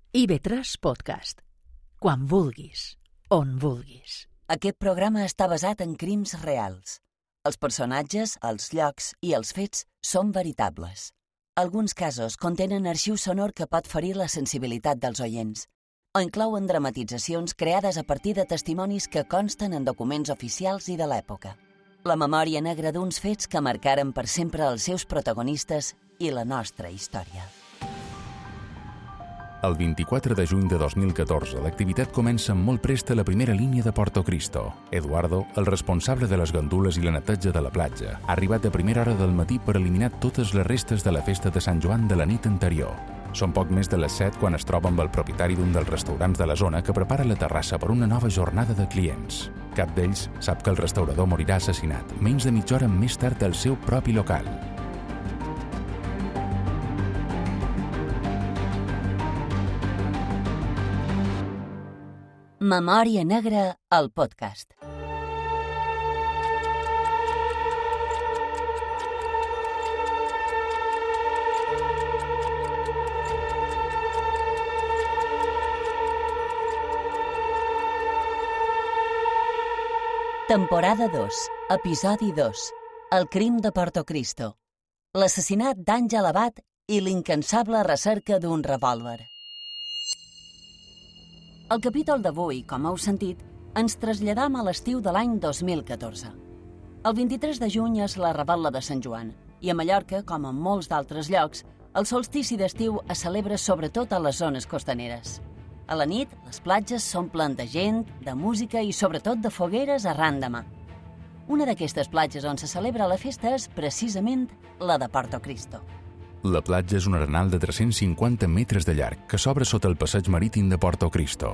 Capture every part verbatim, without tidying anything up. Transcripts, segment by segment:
I ve tres Podcast. Quan vulguis, on vulguis. Aquest programa està basat en crims reals. Els personatges, els llocs i els fets són veritables. Alguns casos contenen arxiu sonor que pot ferir la sensibilitat dels oients, o inclouen dramatitzacions creades a partir de testimonis que consten en documents oficials i de l'època. La memòria negra d'uns fets que marcaren per sempre els seus protagonistes i la nostra història. El vint-i-quatre de juny de dos mil catorze, l'activitat comença molt prest a la primera línia de Porto Cristo. Eduardo, el responsable de les gandules i la neteja de la platja, ha arribat a primera hora del matí per eliminar totes les restes de la festa de Sant Joan de la nit anterior. Són poc més de les set quan es troba amb el propietari d'un dels restaurants de la zona que prepara la terrassa per una nova jornada de clients. Cap d'ells sap que el restaurador morirà assassinat menys de mitja hora més tard al seu propi local. Memòria negra, al podcast. Temporada dos, episodi dos. El crim de Porto Cristo. L'assassinat d'Àngel Abad i l'incansable recerca d'un revòlver. Al capítol d'avui, com heu sentit, ens traslladam a l'estiu de l'any dos mil catorze. El vint-i-tres de juny és la revetlla de Sant Joan, i a Mallorca, com en molts d'altres llocs, el solstici d'estiu es celebra sobretot a les zones costaneres. A la nit, les platges s'omplen de gent, de música i sobretot de fogueres arran de mà. Una d'aquestes platges on se celebra la festa és precisament la de Porto Cristo. La platja és un arenal de tres-cents cinquanta metres de llarg que s'obre sota el passeig marítim de Porto Cristo.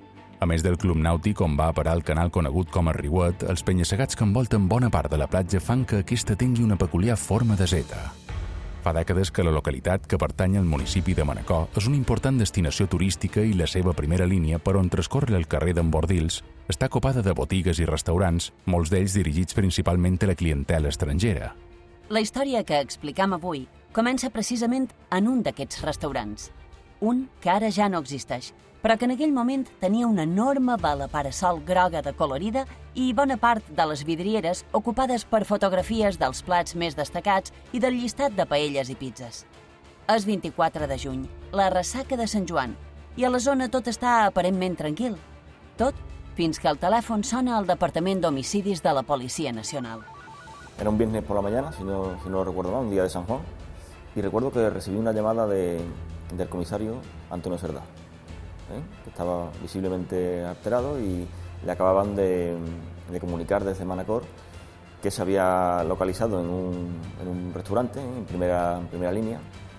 A més del club nàutic on va a parar el canal conegut com a Riuet, els penya-segats que envolten bona part de la platja fan que aquesta tingui una peculiar forma de zeta. Fa dècades que la localitat, que pertany al municipi de Manacor, és una important destinació turística i la seva primera línia per on transcorre el carrer d'en Bordils està copada de botigues i restaurants, molts d'ells dirigits principalment a la clientela estrangera. La història que explicam avui comença precisament en un d'aquests restaurants. Un que ara ja no existeix, però que en aquell moment tenia una enorme bala parasol groga de colorida i bona part de les vidrieres ocupades per fotografies dels plats més destacats i del llistat de paelles i pizzas. És vint-i-quatre de juny, la ressaca de Sant Joan, i a la zona tot està aparentment tranquil. Tot fins que el telèfon sona al Departament d'Homicidis de la Policia Nacional. Era un viernes por la mañana, si no, si no recuerdo mal, un día de San Juan, y recuerdo que recibí una llamada de, del comisario Antonio Cerdá, ¿eh? que estaba visiblemente alterado y le acababan de, de comunicar desde Manacor que se había localizado en un, en un restaurante, ¿eh? en, primera, en primera línea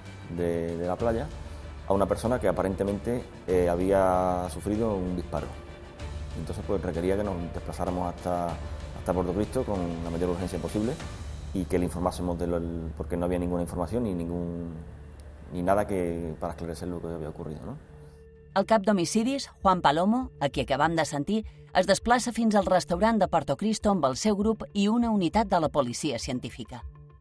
de, de la playa, a una persona que aparentemente eh, había sufrido un disparo. Entonces pues requería que nos desplazáramos hasta... hasta Porto Cristo con la mayor urgencia posible y que le informásemos de lo, porque no había ninguna información ni ningún ni nada que para esclarecer lo que había ocurrido, ¿no? El cap d'homicidis, Juan Palomo, a qui acabam de sentir, es desplaça fins al restaurant de Porto Cristo amb el seu grup i una unitat de la policia científica.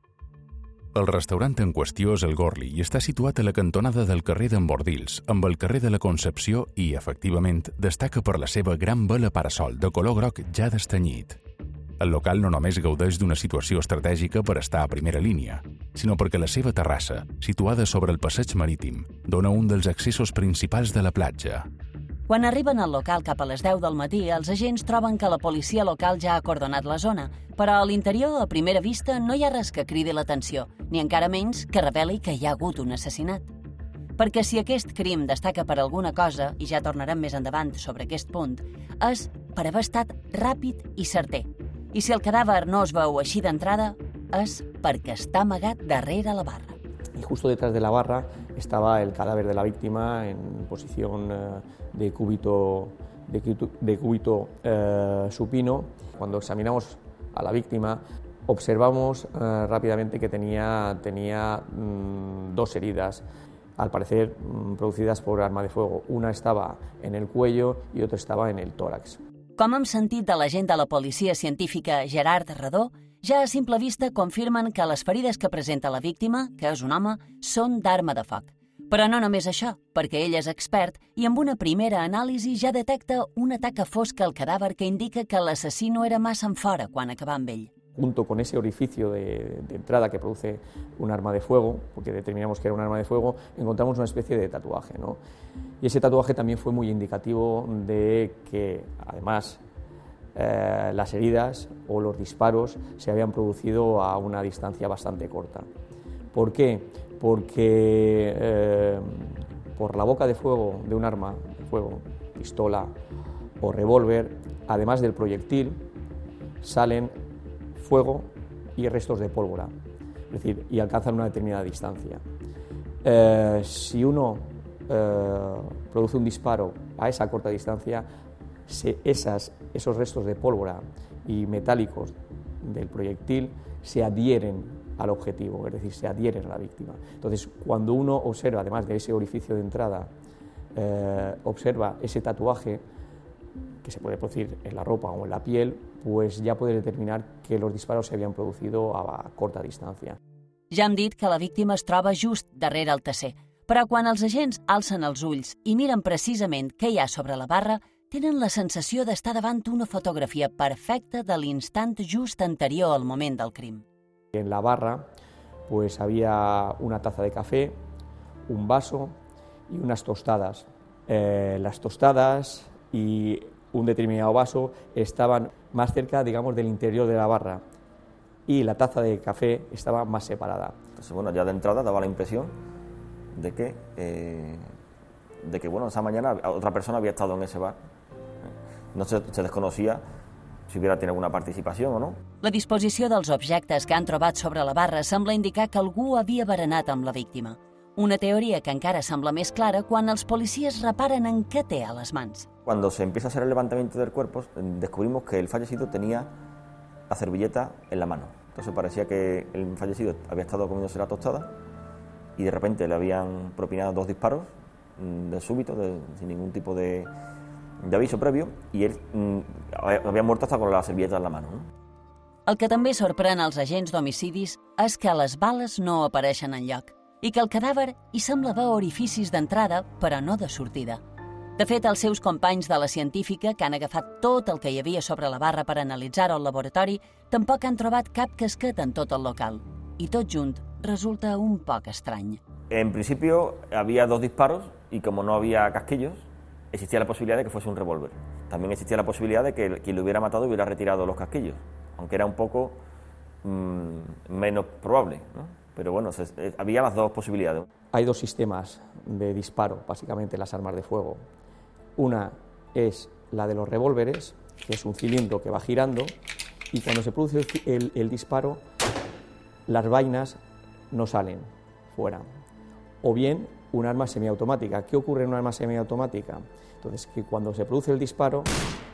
El restaurant en qüestió és el Gorli i està situat a la cantonada del carrer d'en Bordils, amb el carrer de la Concepció i, efectivament, destaca per la seva gran vela parasol de color groc ja destanyit. El local no només gaudeix d'una situació estratègica per estar a primera línia, sinó perquè la seva terrassa, situada sobre el passeig marítim, dona un dels accessos principals de la platja. Quan arriben al local cap a les deu del matí, els agents troben que la policia local ja ha acordonat la zona, però a l'interior, a primera vista, no hi ha res que cridi l'atenció, ni encara menys que reveli que hi ha hagut un assassinat. Perquè si aquest crim destaca per alguna cosa, i ja tornarem més endavant sobre aquest punt, és per haver estat ràpid i certer. I si el cadàver no es veu així d'entrada, és perquè està amagat darrere la barra. Y justo detrás de la barra estaba el cadáver de la víctima en posición eh, de cúbito, de, de cúbito eh, supino. Cuando examinamos a la víctima, observamos eh, rápidamente que tenía, tenía mmm, dos heridas, al parecer mmm, producidas por arma de fuego. Una estaba en el cuello y otra estaba en el tórax. Com hem sentit de l'agent de la policia científica Gerard Redó, ja a simple vista confirmen que les ferides que presenta la víctima, que és un home, són d'arma de foc. Però no només això, perquè ell és expert i amb una primera anàlisi ja detecta una taca fosca al cadàver que indica que l'assassí no era massa enfora quan acabà amb ell. Junto con ese orificio de, de entrada que produce un arma de fuego, porque determinamos que era un arma de fuego, encontramos una especie de tatuaje, ¿no? Y ese tatuaje también fue muy indicativo de que, además, eh, las heridas o los disparos se habían producido a una distancia bastante corta. ¿Por qué? Porque eh, por la boca de fuego de un arma de fuego, pistola o revólver, además del proyectil, salen fuego y restos de pólvora, es decir, y alcanzan una determinada distancia. Eh, si uno eh, produce un disparo a esa corta distancia, se, esas, esos restos de pólvora y metálicos del proyectil se adhieren al objetivo, es decir, se adhieren a la víctima. Entonces, cuando uno observa, además de ese orificio de entrada, eh, observa ese tatuaje, que se puede producir en la ropa o en la piel, pues ja puede determinar que los disparos se habían producido a corta distància. Ja hem dit que la víctima es troba just darrere el tasser, però quan els agents alcen els ulls i miren precisament què hi ha sobre la barra, tenen la sensació d'estar davant una fotografia perfecta de l'instant just anterior al moment del crim. En la barra pues había una taza de café, un vaso y unas tostadas. Eh, las tostadas y un determinado vaso estaban más cerca, digamos, del interior de la barra y la taza de café estaba más separada. Entonces, bueno, ya de entrada daba la impresión de que, eh, de que bueno, esa mañana otra persona había estado en ese bar. No se, se desconocía si hubiera tenido alguna participación o no. La disposició dels objectes que han trobat sobre la barra sembla indicar que algú havia berenat amb la víctima. Una teoria que encara sembla més clara quan els policies reparen en què té a les mans. Cuando se empieza a hacer el levantamiento del cuerpo, descubrimos que el fallecido tenía la servilleta en la mano. Entonces parecía que el fallecido había estado comiéndose la tostada y de repente le habían propinado dos disparos de súbito, de, sin ningún tipo de, de aviso previo, y él mm, había muerto hasta con la servilleta en la mano, ¿no? El que també sorprèn als agents d'homicidis és que les bales no apareixen enlloc i que el cadàver hi sembla haver orificis d'entrada, però no de sortida. De fet, els seus companys de la científica, que han agafat tot el que hi havia sobre la barra per analitzar-ho al laboratori, tampoc han trobat cap casquet en tot el local. I tot junt resulta un poc estrany. En principio había dos disparos y como no había casquillos, existía la posibilidad de que fuese un revólver. También existía la posibilidad de que quien lo hubiera matado hubiera retirado los casquillos, aunque era un poco mmm, menos probable, ¿no? Pero bueno, se, eh, había las dos posibilidades. Hay dos sistemas de disparo, básicamente, las armas de fuego. Una es la de los revólveres, que es un cilindro que va girando, y cuando se produce el, el, el disparo, las vainas no salen fuera. O bien, un arma semiautomática. ¿Qué ocurre en una arma semiautomática? Entonces, que cuando se produce el disparo,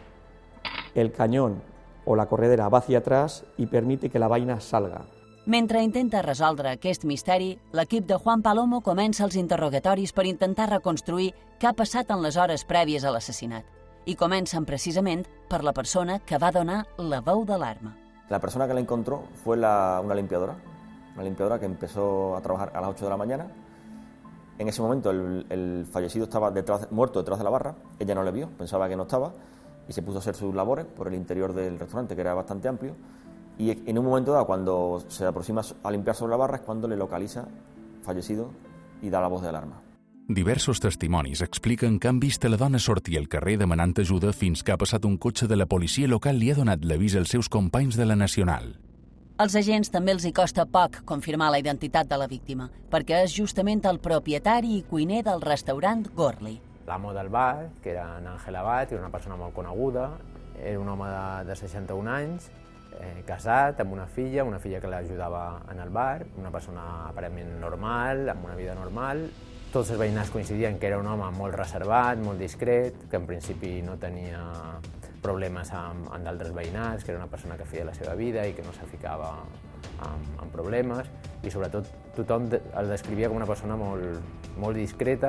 el cañón o la corredera va hacia atrás y permite que la vaina salga. Mentre intenta resoldre aquest misteri, l'equip de Juan Palomo comença els interrogatoris per intentar reconstruir què ha passat en les hores prèvies a l'assassinat. I comencen precisament per la persona que va donar la veu de l'arma. La persona que la encontró fue la, una limpiadora, una limpiadora que empezó a trabajar a las ocho de la mañana. En ese momento el, el fallecido estaba detrás, muerto detrás de la barra, ella no le vio, pensaba que no estaba, y se puso a hacer sus labores por el interior del restaurante, que era bastante amplio. Y en un momento dado, cuando se aproxima a limpiar sobre la barra, es cuando le localiza fallecido y da la voz de alarma. Diversos testimonis expliquen que han vist la dona sortir al carrer demanant ajuda fins que ha passat un cotxe de la policia local i li ha donat l'avís als seus companys de la Nacional. Als agents també els hi costa poc confirmar la identitat de la víctima, perquè és justament el propietari i cuiner del restaurant Gorli. L'amo del bar, que era en Àngel Abad, era una persona molt coneguda, era un home de, de seixanta-un anys, Eh, casat, amb una filla, una filla que l'ajudava en el bar, una persona aparentment normal, amb una vida normal. Tots els veïnats coincidien que era un home molt reservat, molt discret, que en principi no tenia problemes amb, amb d'altres veïnats, que era una persona que feia la seva vida i que no se ficava en, en problemes, i sobretot tothom el descrivia com una persona molt, molt discreta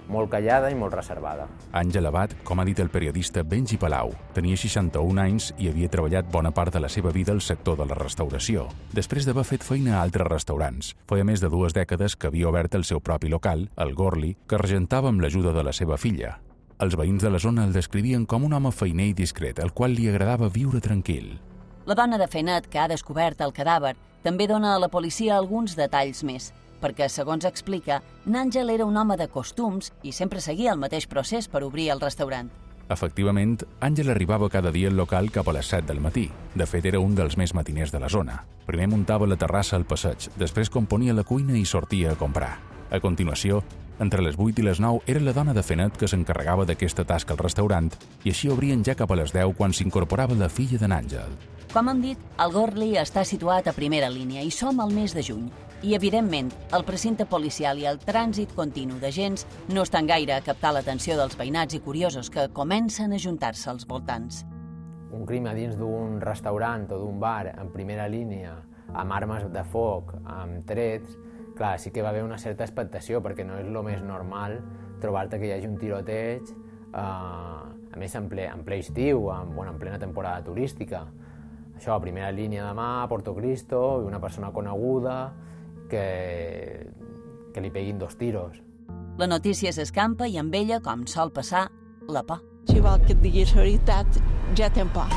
molt callada i molt reservada. Àngel Abat, com ha dit el periodista Benji Palau, tenia seixanta-un anys i havia treballat bona part de la seva vida al sector de la restauració. Després d'haver fet feina a altres restaurants, feia més de dues dècades que havia obert el seu propi local, el Gorli, que regentava amb l'ajuda de la seva filla. Els veïns de la zona el descrivien com un home feiner i discret, al qual li agradava viure tranquil. La dona de Fenet, que ha descobert el cadàver, també dona a la policia alguns detalls més, perquè, segons explica, n'Àngel era un home de costums i sempre seguia el mateix procés per obrir el restaurant. Efectivament, Àngel arribava cada dia al local cap a les set del matí. De fet, era un dels més matiners de la zona. Primer muntava la terrassa al passeig, després componia la cuina i sortia a comprar. A continuació, entre les vuit i les nou era la dona de Fenet que s'encarregava d'aquesta tasca al restaurant i així obrien ja cap a les deu quan s'incorporava la filla de n'Àngel. Com hem dit, el Gorli està situat a primera línia i som al mes de juny. I, evidentment, el precinte policial i el trànsit continu d'agents no estan gaire a captar l'atenció dels veïnats i curiosos que comencen a juntar-se als voltants. Un crim a dins d'un restaurant o d'un bar en primera línia, amb armes de foc, amb trets, clar, sí que va haver una certa expectació, perquè no és el més normal trobar-te que hi hagi un tiroteig, eh, a més en ple, en ple estiu, en, bueno, en plena temporada turística. Això, a primera línia de mà, a Porto Cristo, i una persona coneguda que, que li peguin dos tiros. La notícia s'escampa i amb ella, com sol passar, la por. Si vol que et diguis la veritat, ja tenc por.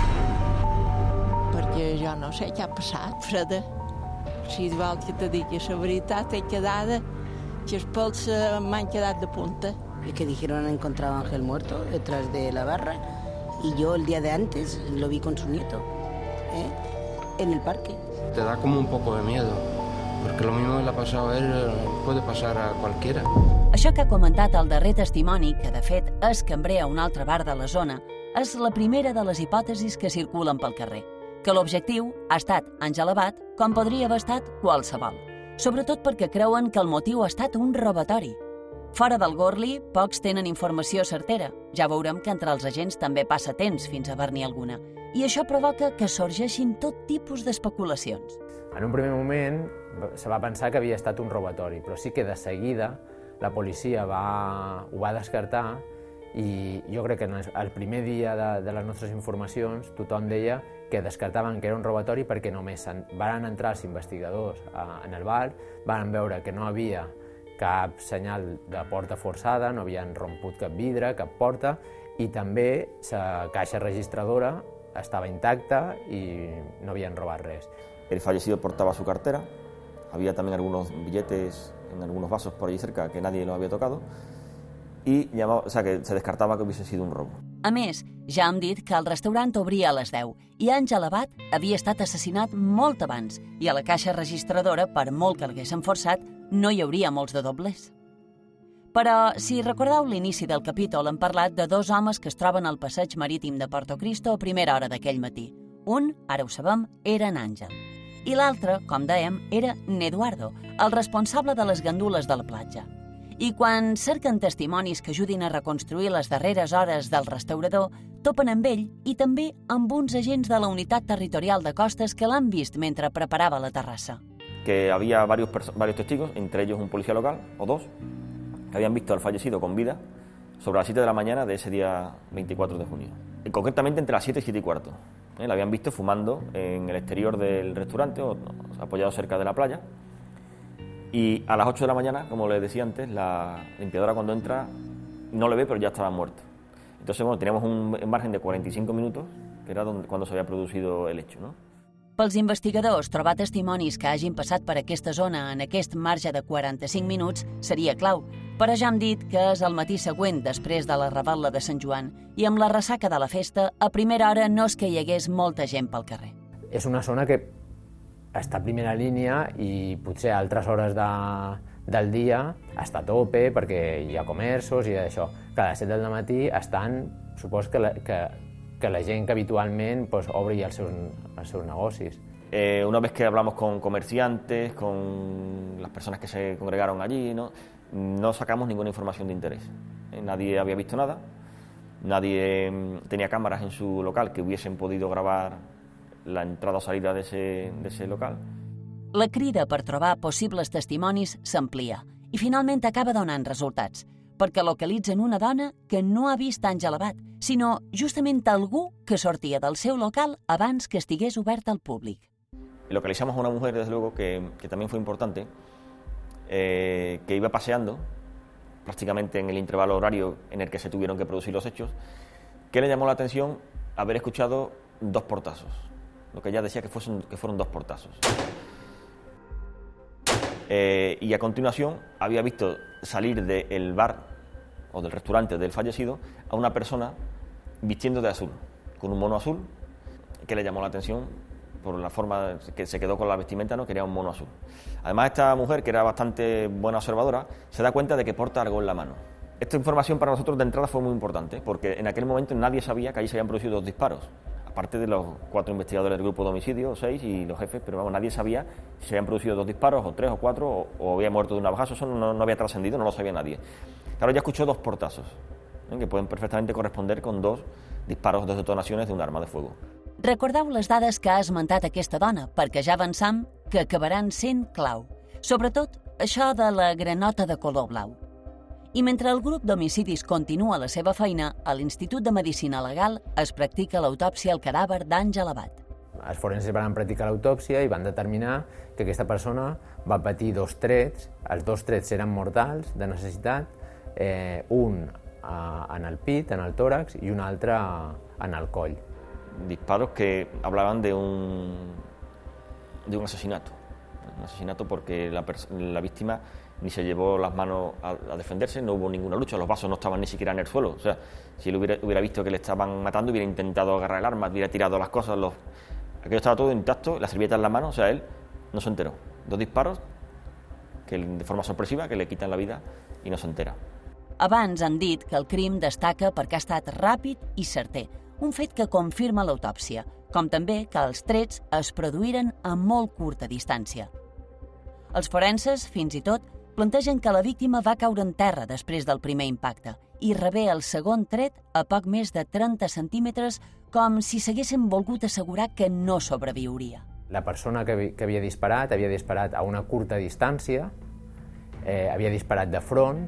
Perquè jo no sé què ha passat, Freda. Si vol que te diguis la veritat, he quedada que els pèls m'han quedat de punta. Es que dijeron han encontrado a Ángel muerto detrás de la barra y yo el día de antes lo vi con su nieto, ¿eh? En el parque. Te da como un poco de miedo, porque lo mismo que le ha pasado a él puede pasar a cualquiera. Això que ha comentat el darrer testimoni, que de fet és cambrer a un altre bar de la zona, és la primera de les hipòtesis que circulen pel carrer, que l'objectiu ha estat Àngel Abat com podria haver estat qualsevol, sobretot perquè creuen que el motiu ha estat un robatori. Fora del Gorli, pocs tenen informació certera. Ja veurem que entre els agents també passa temps fins a haver-n'hi alguna. I això provoca que sorgeixin tot tipus d'especulacions. En un primer moment se va pensar que havia estat un robatori, però sí que de seguida la policia va, ho va descartar i jo crec que el primer dia de, de les nostres informacions tothom deia que descartaven que era un robatori perquè només van entrar els investigadors a, en el bar, van veure que no havia cap senyal de porta forçada, no havien romput cap vidre, cap porta, i també la caixa registradora estava intacta y no habían robado res. El fallecido portaba su cartera, había también algunos billetes en algunos vasos por allí cerca que nadie los había tocado y llamaba, o sea, que se descartaba que hubiese sido un robo. A més, ja hem dit que el restaurant obria a les deu i Àngel Abat havia estat assassinat molt abans i a la caixa registradora, per molt que l'haguessin forçat, no hi hauria molts de doblers. Però, si recordeu l'inici del capítol, hem parlat de dos homes que es troben al passeig marítim de Porto Cristo a primera hora d'aquell matí. Un, ara ho sabem, era en Àngel. I l'altre, com dèiem, era n'Eduardo, el responsable de les gandules de la platja. I quan cerquen testimonis que ajudin a reconstruir les darreres hores del restaurador, topen amb ell i també amb uns agents de la Unitat Territorial de Costes que l'han vist mentre preparava la terrassa. Que había varios, varios testigos, entre ellos un policía local, o dos, que habían visto al fallecido con vida sobre las siete de la mañana de ese día veinticuatro de junio. Y concretamente entre las siete y siete y cuarto. ¿Eh? La habían visto fumando en el exterior del restaurante, o, o apoyado cerca de la playa. Y a las ocho de la mañana, como les decía antes, la limpiadora cuando entra no le ve, pero ya estaba muerto. Entonces, bueno, teníamos un margen de cuarenta y cinco minutos, que era donde, cuando se había producido el hecho, ¿no? Pels investigadors, trobar testimonis que hagin passat per aquesta zona en aquest marge de quaranta-cinc minuts seria clau, però ja hem dit que és el matí següent després de la revetla de Sant Joan i amb la ressaca de la festa, a primera hora no és que hi hagués molta gent pel carrer. És una zona que està a primera línia i potser a altres hores de, del dia està a tope perquè hi ha comerços i això. Cada set del matí estan, supos que la, que, que la gent que habitualment pues, obri els seus, els seus negocis. Eh, una vez que hablamos con comerciantes, con las personas que se congregaron allí, no, no sacamos ninguna información de interés. Eh, nadie había visto nada, nadie eh, tenía cámaras en su local que hubiesen podido grabar la entrada o salida de ese, de ese local. La crida per trobar possibles testimonis s'amplia i finalment acaba donant resultats, perquè localitzen una dona que no ha vist Àngel Abat, sinó justament algú que sortia del seu local abans que estigués obert al públic. Localizamos a una mujer, desde luego, que, que también fue importante, eh, que iba paseando prácticamente en el intervalo horario en el que se tuvieron que producir los hechos, que le llamó la atención haber escuchado dos portazos, lo que ella decía que, fuesen, que fueron dos portazos. Eh, y a continuación había visto salir del bar o del restaurante del fallecido a una persona vistiendo de azul, con un mono azul, que le llamó la atención por la forma que se quedó con la vestimenta, no quería un mono azul. Además, esta mujer, que era bastante buena observadora, se da cuenta de que porta algo en la mano. Esta información para nosotros de entrada fue muy importante, porque en aquel momento nadie sabía que allí se habían producido dos disparos, aparte de los cuatro investigadores del grupo de homicidio, seis, y los jefes, pero vamos, nadie sabía si se habían producido dos disparos, o tres, o cuatro, o, o había muerto de un navajazo. Eso no, no había trascendido, no lo sabía nadie. Claro, ya escuchó dos portazos, ¿eh? que pueden perfectamente corresponder con dos disparos, dos detonaciones de un arma de fuego. Recordeu les dades que ha esmentat aquesta dona, perquè ja avançam que acabaran sent clau. Sobretot, això de la granota de color blau. I mentre el grup d'homicidis continua la seva feina, a l'Institut de Medicina Legal es practica l'autòpsia al cadàver d'Àngel Abat. Els forenses van practicar l'autòpsia i van determinar que aquesta persona va patir dos trets, els dos trets eren mortals, de necessitat, eh, un eh, en el pit, en el tòrax, i un altre en el coll. Disparos que hablaban de un, de un asesinato, un asesinato porque la, la víctima ni se llevó las manos a, a defenderse, no hubo ninguna lucha, los vasos no estaban ni siquiera en el suelo. O sea, si él hubiera, hubiera visto que le estaban matando, hubiera intentado agarrar el arma, hubiera tirado las cosas, los... aquello estaba todo intacto, la servilleta en la mano, o sea, él no se enteró. Dos disparos que de forma sorpresiva que le quitan la vida i no s'entera. Abans han dit que el crim destaca perquè ha estat ràpid i certer, un fet que confirma l'autòpsia, com també que els trets es produïren a molt curta distància. Els forenses, fins i tot, plantegen que la víctima va caure en terra després del primer impacte i rebé el segon tret a poc més de trenta centímetres, com si s'haguessin volgut assegurar que no sobreviuria. La persona que, que havia disparat havia disparat a una curta distància, eh, havia disparat de front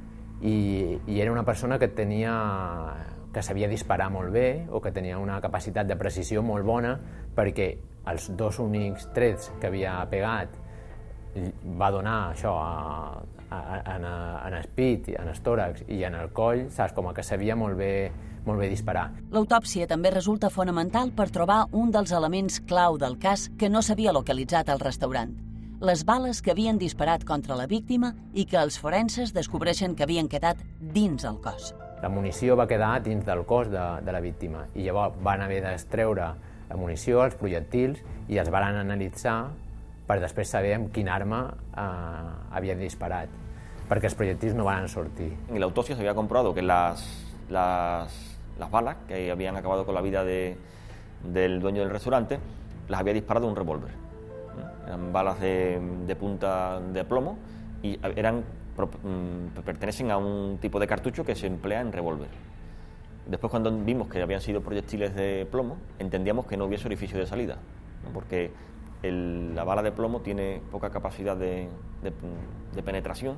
i, i era una persona que tenia que sabia disparar molt bé o que tenia una capacitat de precisió molt bona, perquè els dos únics trets que havia pegat va donar això a, a, a, en el pit, en el tòrax i en el coll, saps? Com que sabia molt bé, molt bé disparar. L'autòpsia també resulta fonamental per trobar un dels elements clau del cas que no s'havia localitzat al restaurant: les bales que havien disparat contra la víctima i que els forenses descobreixen que havien quedat dins el cos. La munició va quedar dins del cos de, de la víctima i llavors van haver d'extreure la munició, els projectils, i els van analitzar per després saber amb quina arma eh, havien disparat, perquè els projectils no van sortir. En la autopsia se había comprobado que las, las, las balas que habían acabado con la vida de, del dueño del restaurante las había disparado un revólver. Eran balas de, de punta de plomo y eran, pertenecen a un tipo de cartucho que se emplea en revólver. Después, cuando vimos que habían sido proyectiles de plomo, entendíamos que no hubiese orificio de salida, ¿no? Porque el, la bala de plomo tiene poca capacidad de, de, de penetración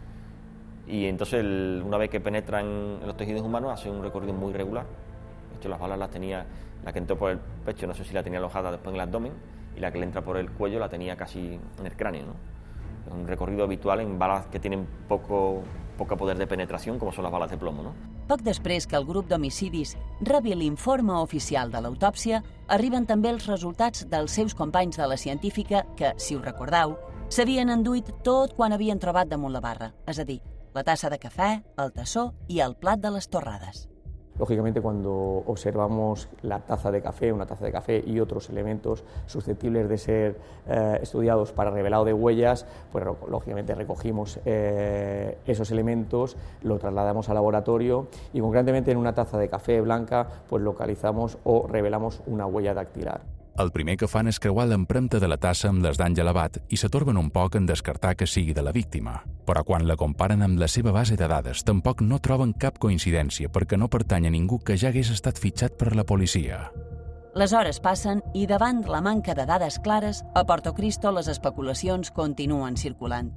y entonces el, una vez que penetra en, en los tejidos humanos hace un recorrido muy irregular. De hecho, las balas las tenía, la que entró por el pecho no sé si la tenía alojada después en el abdomen, y la que le entra por el cuello la tenía casi en el cráneo, ¿no? Es un recorrido habitual en balas que tienen poco, poco poder de penetración, como son las balas de plomo, ¿no? Poc després que el grup d'homicidis rebi l'informe oficial de l'autòpsia, arriben també els resultats dels seus companys de la científica que, si us recordeu, s'havien enduit tot quan havien trobat damunt la barra, és a dir, la tassa de cafè, el tassó i el plat de les torrades. Lógicamente, cuando observamos la taza de café, una taza de café y otros elementos susceptibles de ser eh, estudiados para revelado de huellas, pues lógicamente recogimos eh, esos elementos, lo trasladamos al laboratorio y concretamente en una taza de café blanca pues localizamos o revelamos una huella dactilar. El primer que fan és creuar l'empremta de la tassa amb les d'Àngel Abat i s'atorben un poc en descartar que sigui de la víctima. Però quan la comparen amb la seva base de dades, tampoc no troben cap coincidència perquè no pertany a ningú que ja hagués estat fitxat per la policia. Les hores passen i davant la manca de dades clares, a Portocristo les especulacions continuen circulant.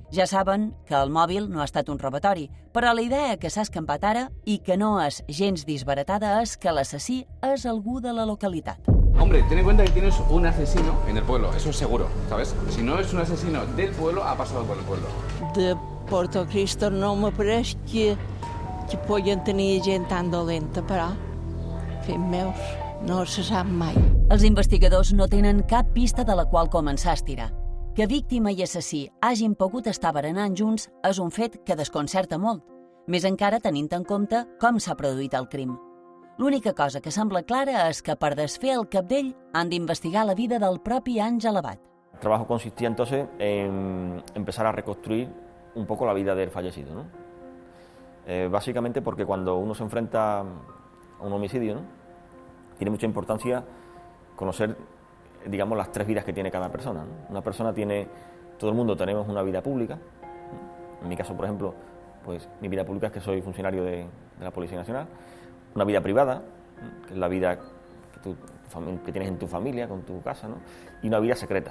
Ja saben que el mòbil no ha estat un robatori, però la idea que s'ha escampat ara i que no és gens disbaratada és que l'assassí és algú de la localitat. Hombre, ten en cuenta que tienes un asesino en el pueblo, eso es seguro, ¿sabes? Si no es un asesino del pueblo, ha pasado por el pueblo. De Portocristo no m'apareix que, que poden tenir gent tan dolenta, però, fills meus, no se sap mai. Els investigadors no tenen cap pista de la qual començar a estirar. Que víctima i assassí hagin pogut estar berenant junts és un fet que desconcerta molt, més encara tenint en compte com s'ha produït el crim. L'única cosa que sembla clara és que per desfer el cabdell han d'investigar la vida del propi Àngel Abad. El trabajo consistía entonces en empezar a reconstruir un poco la vida del fallecido, ¿no? Eh, básicamente porque cuando uno se enfrenta a un homicidio, ¿no?, tiene mucha importancia conocer, digamos, las tres vidas que tiene cada persona, ¿no? Una persona tiene, todo el mundo tenemos una vida pública, ¿no? En mi caso, por ejemplo, pues mi vida pública es que soy funcionario de, de la Policía Nacional, una vida privada, ¿no?, que es la vida que, tú, que tienes en tu familia, con tu casa, ¿no?, y una vida secreta.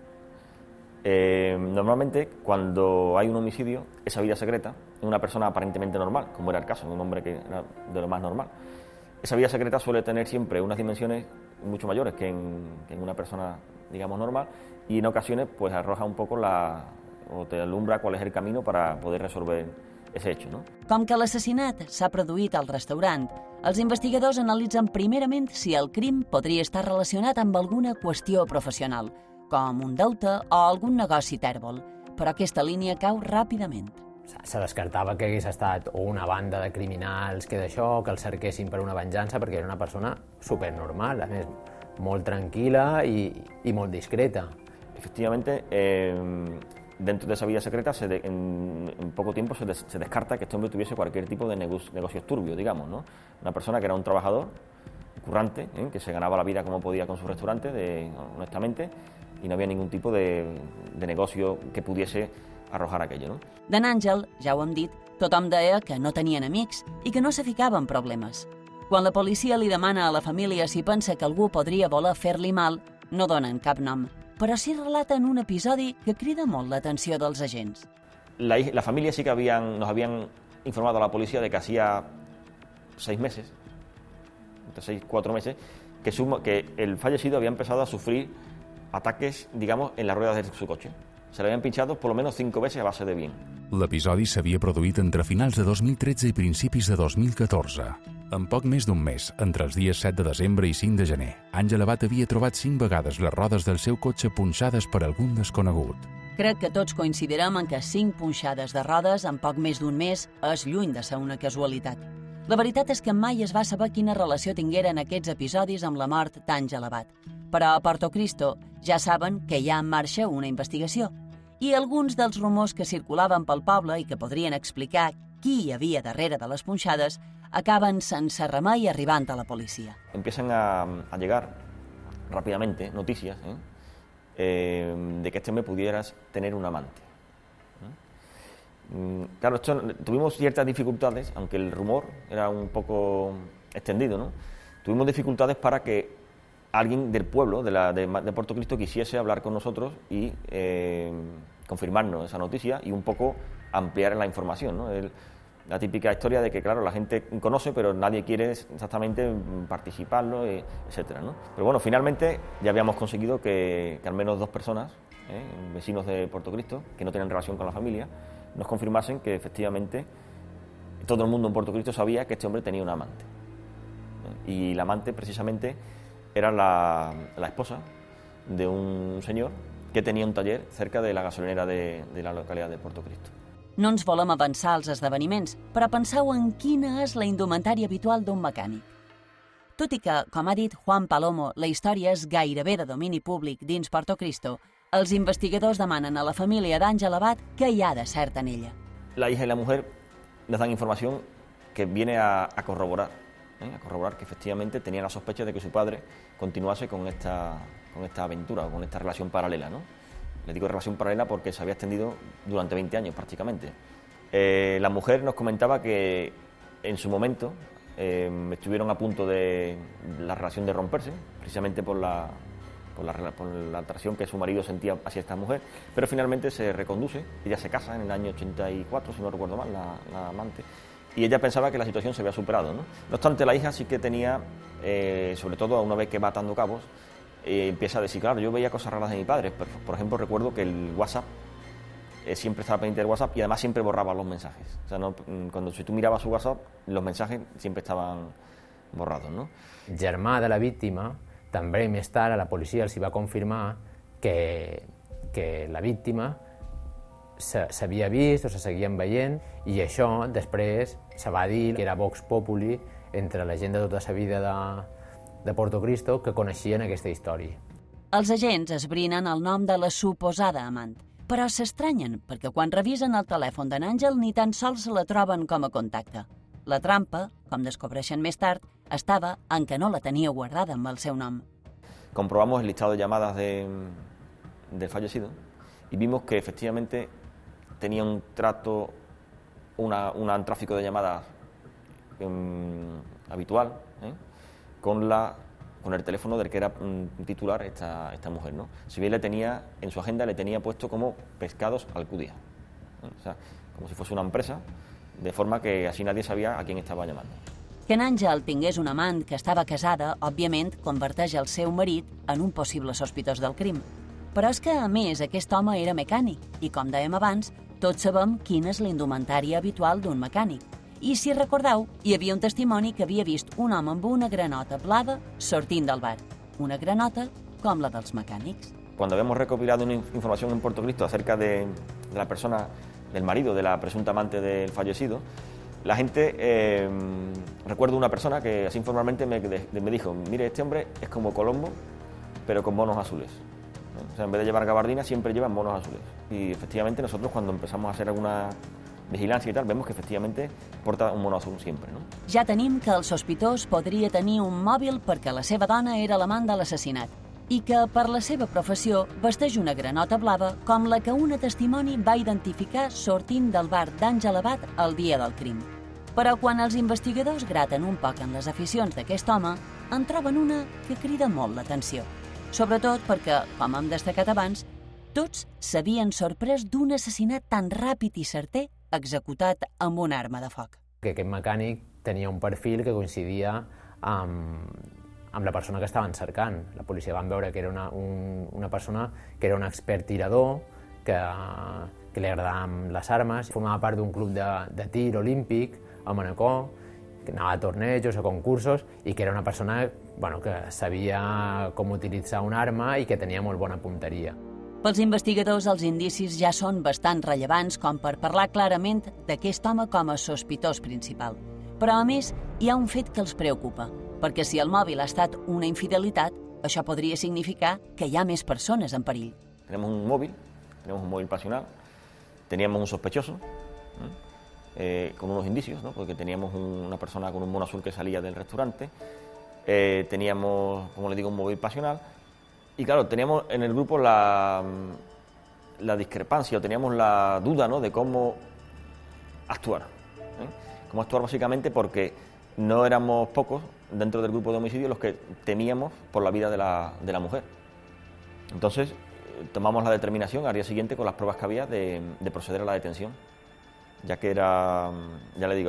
Eh, normalmente, cuando hay un homicidio, esa vida secreta, en una persona aparentemente normal, como era el caso, un hombre que era de lo más normal, esa vida secreta suele tener siempre unas dimensiones mucho mayores que en, que en una persona, digamos, normal, y en ocasiones pues arroja un poco la, o te alumbra cuál es el camino para poder resolver ese hecho, ¿no? Com que l'assassinat s'ha produït al restaurant, els investigadors analitzen primerament si el crim podria estar relacionat amb alguna qüestió professional, com un deute o algun negoci tèrbol, però aquesta línia cau ràpidament. Se descartava que hagués estat o una banda de criminals que d'això, que el cerquessin per una venjança, perquè era una persona supernormal, a més, molt tranquil·la i, i molt discreta. Efectivamente, eh, dentro de esa vida secreta, se de, en, en poco tiempo se, des, se descarta que este hombre tuviese cualquier tipo de negocio, negocios turbios, digamos, ¿no? Una persona que era un trabajador, currante, ¿eh?, que se ganaba la vida como podía con su restaurante, de, honestamente, y no había ningún tipo de, de negocio que pudiese arrojar aquello, ¿no? D'en Àngel, ja ho hem dit, tothom deia que no tenien amics i que no se ficava en problemes. Quan la policia li demana a la família si pensa que algú podria voler fer-li mal, no donen cap nom, però sí relaten un episodi que crida molt l'atenció dels agents. La, la familia sí que habían, nos habían informado a la policía de que hacía seis meses, entre seis y cuatro meses, que, su, que el fallecido había empezado a sufrir ataques, digamos, en las ruedas de su coche. Se l'havien pinxat por lo menos cinco veces a base de bien. L'episodi s'havia produït entre finals de dos mil tretze i principis de dos mil catorze. En poc més d'un mes, entre els dies set de desembre i cinc de gener, Àngel Abad havia trobat cinc vegades les rodes del seu cotxe punxades per algun desconegut. Crec que tots coincidirem en que cinc punxades de rodes en poc més d'un mes és lluny de ser una casualitat. La veritat és que mai es va saber quina relació tingueren aquests episodis amb la mort d'Àngel Abad. Però a Portocristo ja saben que hi ha en marxa una investigació i alguns dels rumors que circulaven pel poble i que podrien explicar qui hi havia darrere de les punxades acaben sense remei arribant a la policia. Empiezan a, a llegar rápidamente noticias ¿eh? Eh, de que este hombre pudiera tener un amante. ¿Eh? Claro, esto, tuvimos ciertas dificultades, aunque el rumor era un poco extendido, ¿no? Tuvimos dificultades para que alguien del pueblo, de, la, de, de Portocristo, quisiese hablar con nosotros y eh, confirmarnos esa noticia y un poco ampliar la información, ¿no? El, la típica historia de que, claro, la gente conoce, pero nadie quiere exactamente participarlo, eh, etcétera, ¿no? Pero bueno, finalmente ya habíamos conseguido que, que al menos dos personas, eh, vecinos de Portocristo, que no tienen relación con la familia, nos confirmasen que efectivamente todo el mundo en Portocristo sabía que este hombre tenía un amante. ¿Eh? Y la amante, precisamente, era la, la esposa de un señor que tenia un taller cerca de la gasolinera de, de la localitat de Portocristo. No ens volem avançar als esdeveniments, però penseu en quina és la indumentària habitual d'un mecànic. Tot i que, com ha dit Juan Palomo, la història és gairebé de domini públic dins Portocristo, els investigadors demanen a la família d'Àngel Abad què hi ha de cert en ella. La hija y la mujer nos dan información que viene a, a corroborar. ¿Eh? a corroborar que efectivamente tenía la sospecha de que su padre continuase con esta, con esta aventura o con esta relación paralela, ¿no? Le digo relación paralela porque se había extendido durante veinte años prácticamente. Eh, la mujer nos comentaba que en su momento eh, estuvieron a punto de la relación de romperse, precisamente por la, por la, por la atracción que su marido sentía hacia esta mujer, pero finalmente se reconduce, ella se casa en el año ochenta y cuatro, si no recuerdo mal, la, la amante, y ella pensaba que la situación se había superado, ¿no? No obstante, la hija sí que tenía, eh, sobre todo una vez que va atando cabos, eh, empieza a decir, claro, yo veía cosas raras de mi padre, por, por ejemplo, recuerdo que el WhatsApp, eh, siempre estaba pendiente del WhatsApp y además siempre borraba los mensajes, o sea, no, cuando si tú mirabas su WhatsApp, los mensajes siempre estaban borrados, no? Germà de la víctima, també més tard a la policia els va confirmar que, que la víctima s'havia vist o se seguien veient, i això després se va dir que era Vox Populi entre la gent de tota la vida de, de Portocristo que coneixien aquesta història. Els agents esbrinen el nom de la suposada amant, però s'estranyen perquè quan revisen el telèfon d'en Àngel ni tan sols la troben com a contacte. La trampa, com descobreixen més tard, estava en que no la tenia guardada amb el seu nom. Comprobamos el listado de llamadas de, del fallecido y vimos que efectivamente tenía un trato, una, una, un tráfico de llamadas um, habitual ¿eh? con, la, con el teléfono del que era um, titular esta, esta mujer, ¿no? Si bien le tenía, en su agenda le tenía puesto como Pescados Alcudia, ¿eh? O sea, como si fuese una empresa, de forma que así nadie sabía a quién estaba llamando. Que en Àngel tingués un amant que estava casada, òbviament, converteix el seu marit en un possible sospitós del crim. Però és que, a més, aquest home era mecànic, i com dèiem abans, tots sabem quina és la indumentària habitual d'un mecànic. I si recordeu, hi havia un testimoni que havia vist un home amb una granota blava sortint del bar. Una granota com la dels mecànics. Cuando habíamos recopilado una información en Portocristo acerca de, de la persona, del marido de la presunta amante del fallecido, la gente, eh, recuerdo una persona que así informalmente me, de, me dijo, mire, este hombre es como Colombo, pero con monos azules. O sea, en vez de llevar gabardina, siempre llevan monos azules. Y efectivamente nosotros cuando empezamos a hacer alguna vigilancia y tal, vemos que efectivamente porta un mono azul siempre, ¿no? Ja tenim que el sospitós podria tenir un mòbil perquè la seva dona era l'amant de l'assassinat i que per la seva professió vesteix una granota blava com la que una testimoni va identificar sortint del bar d'Àngel Abat el dia del crim. Però quan els investigadors graten un poc en les aficions d'aquest home, en troben una que crida molt l'atenció. Sobretot perquè, com hem destacat abans, tots s'havien sorprès d'un assassinat tan ràpid i certer executat amb una arma de foc. Que aquest mecànic tenia un perfil que coincidia amb, amb la persona que estaven cercant. La policia van veure que era una, un, una persona que era un expert tirador, que, que li agradaven les armes, formava part d'un club de, de tir olímpic a Manacor, que anava a tornejos, a concursos, i que era una persona bueno, que sabia com utilitzar una arma i que tenia molt bona punteria. Pels investigadors, els indicis ja són bastant rellevants com per parlar clarament d'aquest home com a sospitós principal. Però, a més, hi ha un fet que els preocupa, perquè si el mòbil ha estat una infidelitat, això podria significar que hi ha més persones en perill. Tenemos un móvil, tenemos un móvil pasional, teníamos un sospechoso, ¿eh? Eh, con unos indicios, ¿no? Porque teníamos un, una persona con un mono azul que salía del restaurante, eh, teníamos, como le digo, un móvil pasional, y claro, teníamos en el grupo la, la discrepancia, o teníamos la duda, ¿no? De cómo actuar, ¿eh? Cómo actuar básicamente porque no éramos pocos dentro del grupo de homicidios los que temíamos por la vida de la, de la mujer. Entonces, tomamos la determinación al día siguiente con las pruebas que había de, de proceder a la detención, ya que era, ya le digo,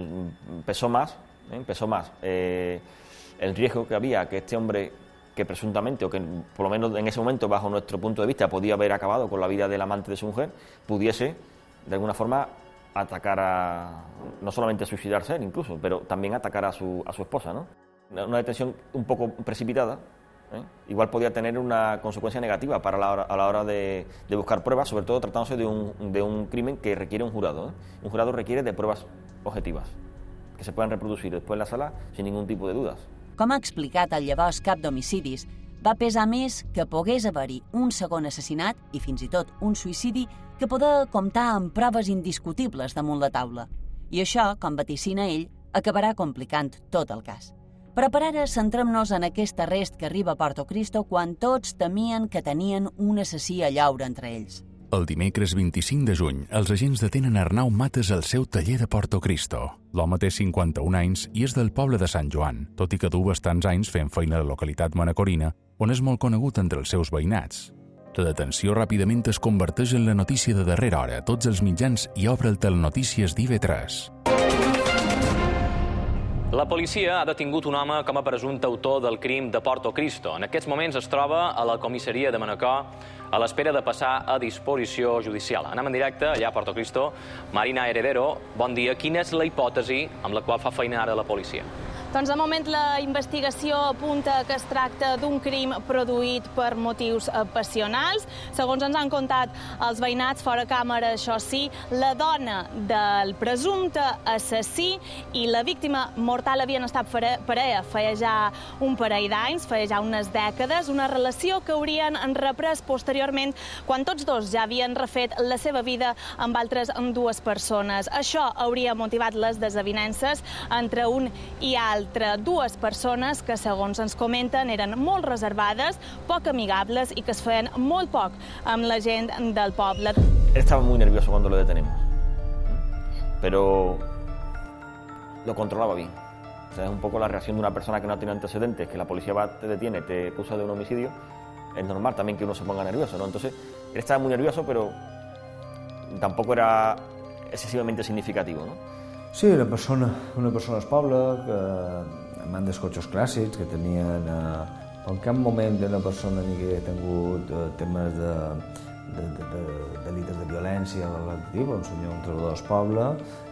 pesó más, ¿eh? pesó más eh, el riesgo que había que este hombre, que presuntamente, o que por lo menos en ese momento, bajo nuestro punto de vista, podía haber acabado con la vida del amante de su mujer, pudiese, de alguna forma, atacar a, no solamente suicidarse él incluso, pero también atacar a su, a su esposa, ¿no? Una detención un poco precipitada, ¿eh? Igual podía tener una consecuencia negativa para la hora, a la hora de, de buscar pruebas, sobre todo tratándose de un, de un crimen que requiere un jurado, ¿eh? Un jurado requiere de pruebas objetivas, que se puedan reproducir después en la sala sin ningún tipo de dudas. Com ha explicat el llavors cap d'homicidis, va pesar més que pogués haver-hi un segon assassinat i fins i tot un suïcidi que poder comptar amb proves indiscutibles damunt la taula. I això, com vaticina ell, acabarà complicant tot el cas. Però per ara centrem-nos en aquest arrest que arriba a Portocristo quan tots temien que tenien un assassí a llaure entre ells. El dimecres vint-i-cinc de juny, els agents detenen Arnau Mates al seu taller de Porto Cristo. L'home té cinquanta-un anys i és del poble de Sant Joan, tot i que du bastants anys fent feina a la localitat manacorina, on és molt conegut entre els seus veïnats. La detenció ràpidament es converteix en la notícia de darrera hora a tots els mitjans i obre el Telenotícies d'I V tres. La policia ha detingut un home com a presumpte autor del crim de Porto Cristo. En aquests moments es troba a la comissaria de Manacor a l'espera de passar a disposició judicial. Anem en directe allà a Porto Cristo. Marina Heredero, bon dia. Quina és la hipòtesi amb la qual fa feina ara la policia? Doncs de moment la investigació apunta que es tracta d'un crim produït per motius passionals. Segons ens han contat els veïnats fora càmera, això sí, la dona del presumpte assassí i la víctima mortal havien estat parella feia ja un parell d'anys, feia ja unes dècades, una relació que haurien reprès posteriorment quan tots dos ja havien refet la seva vida amb altres dues persones. Això hauria motivat les desavinences entre un i altre. Altre dues persones que, segons ens comenten, eren molt reservades, poc amigables i que es feien molt poc amb la gent del poble. Él estaba muy nervioso cuando lo detenemos, pero lo controlaba bien. O sea, es un poco la reacción de una persona que no tiene antecedentes, que la policía va, te detiene, te acusa de un homicidio. Es normal también que uno se ponga nervioso, ¿no? Entonces, él estaba muy nervioso, pero tampoco era excesivamente significativo, ¿no? Sí, una persona, una persona del poble, que amant dels cotxes clàssics, que tenien... Eh, en cap moment una persona ni que ha tingut eh, temes de, de, de, de delites de violència o de tipus, un senyor, un treballador del poble,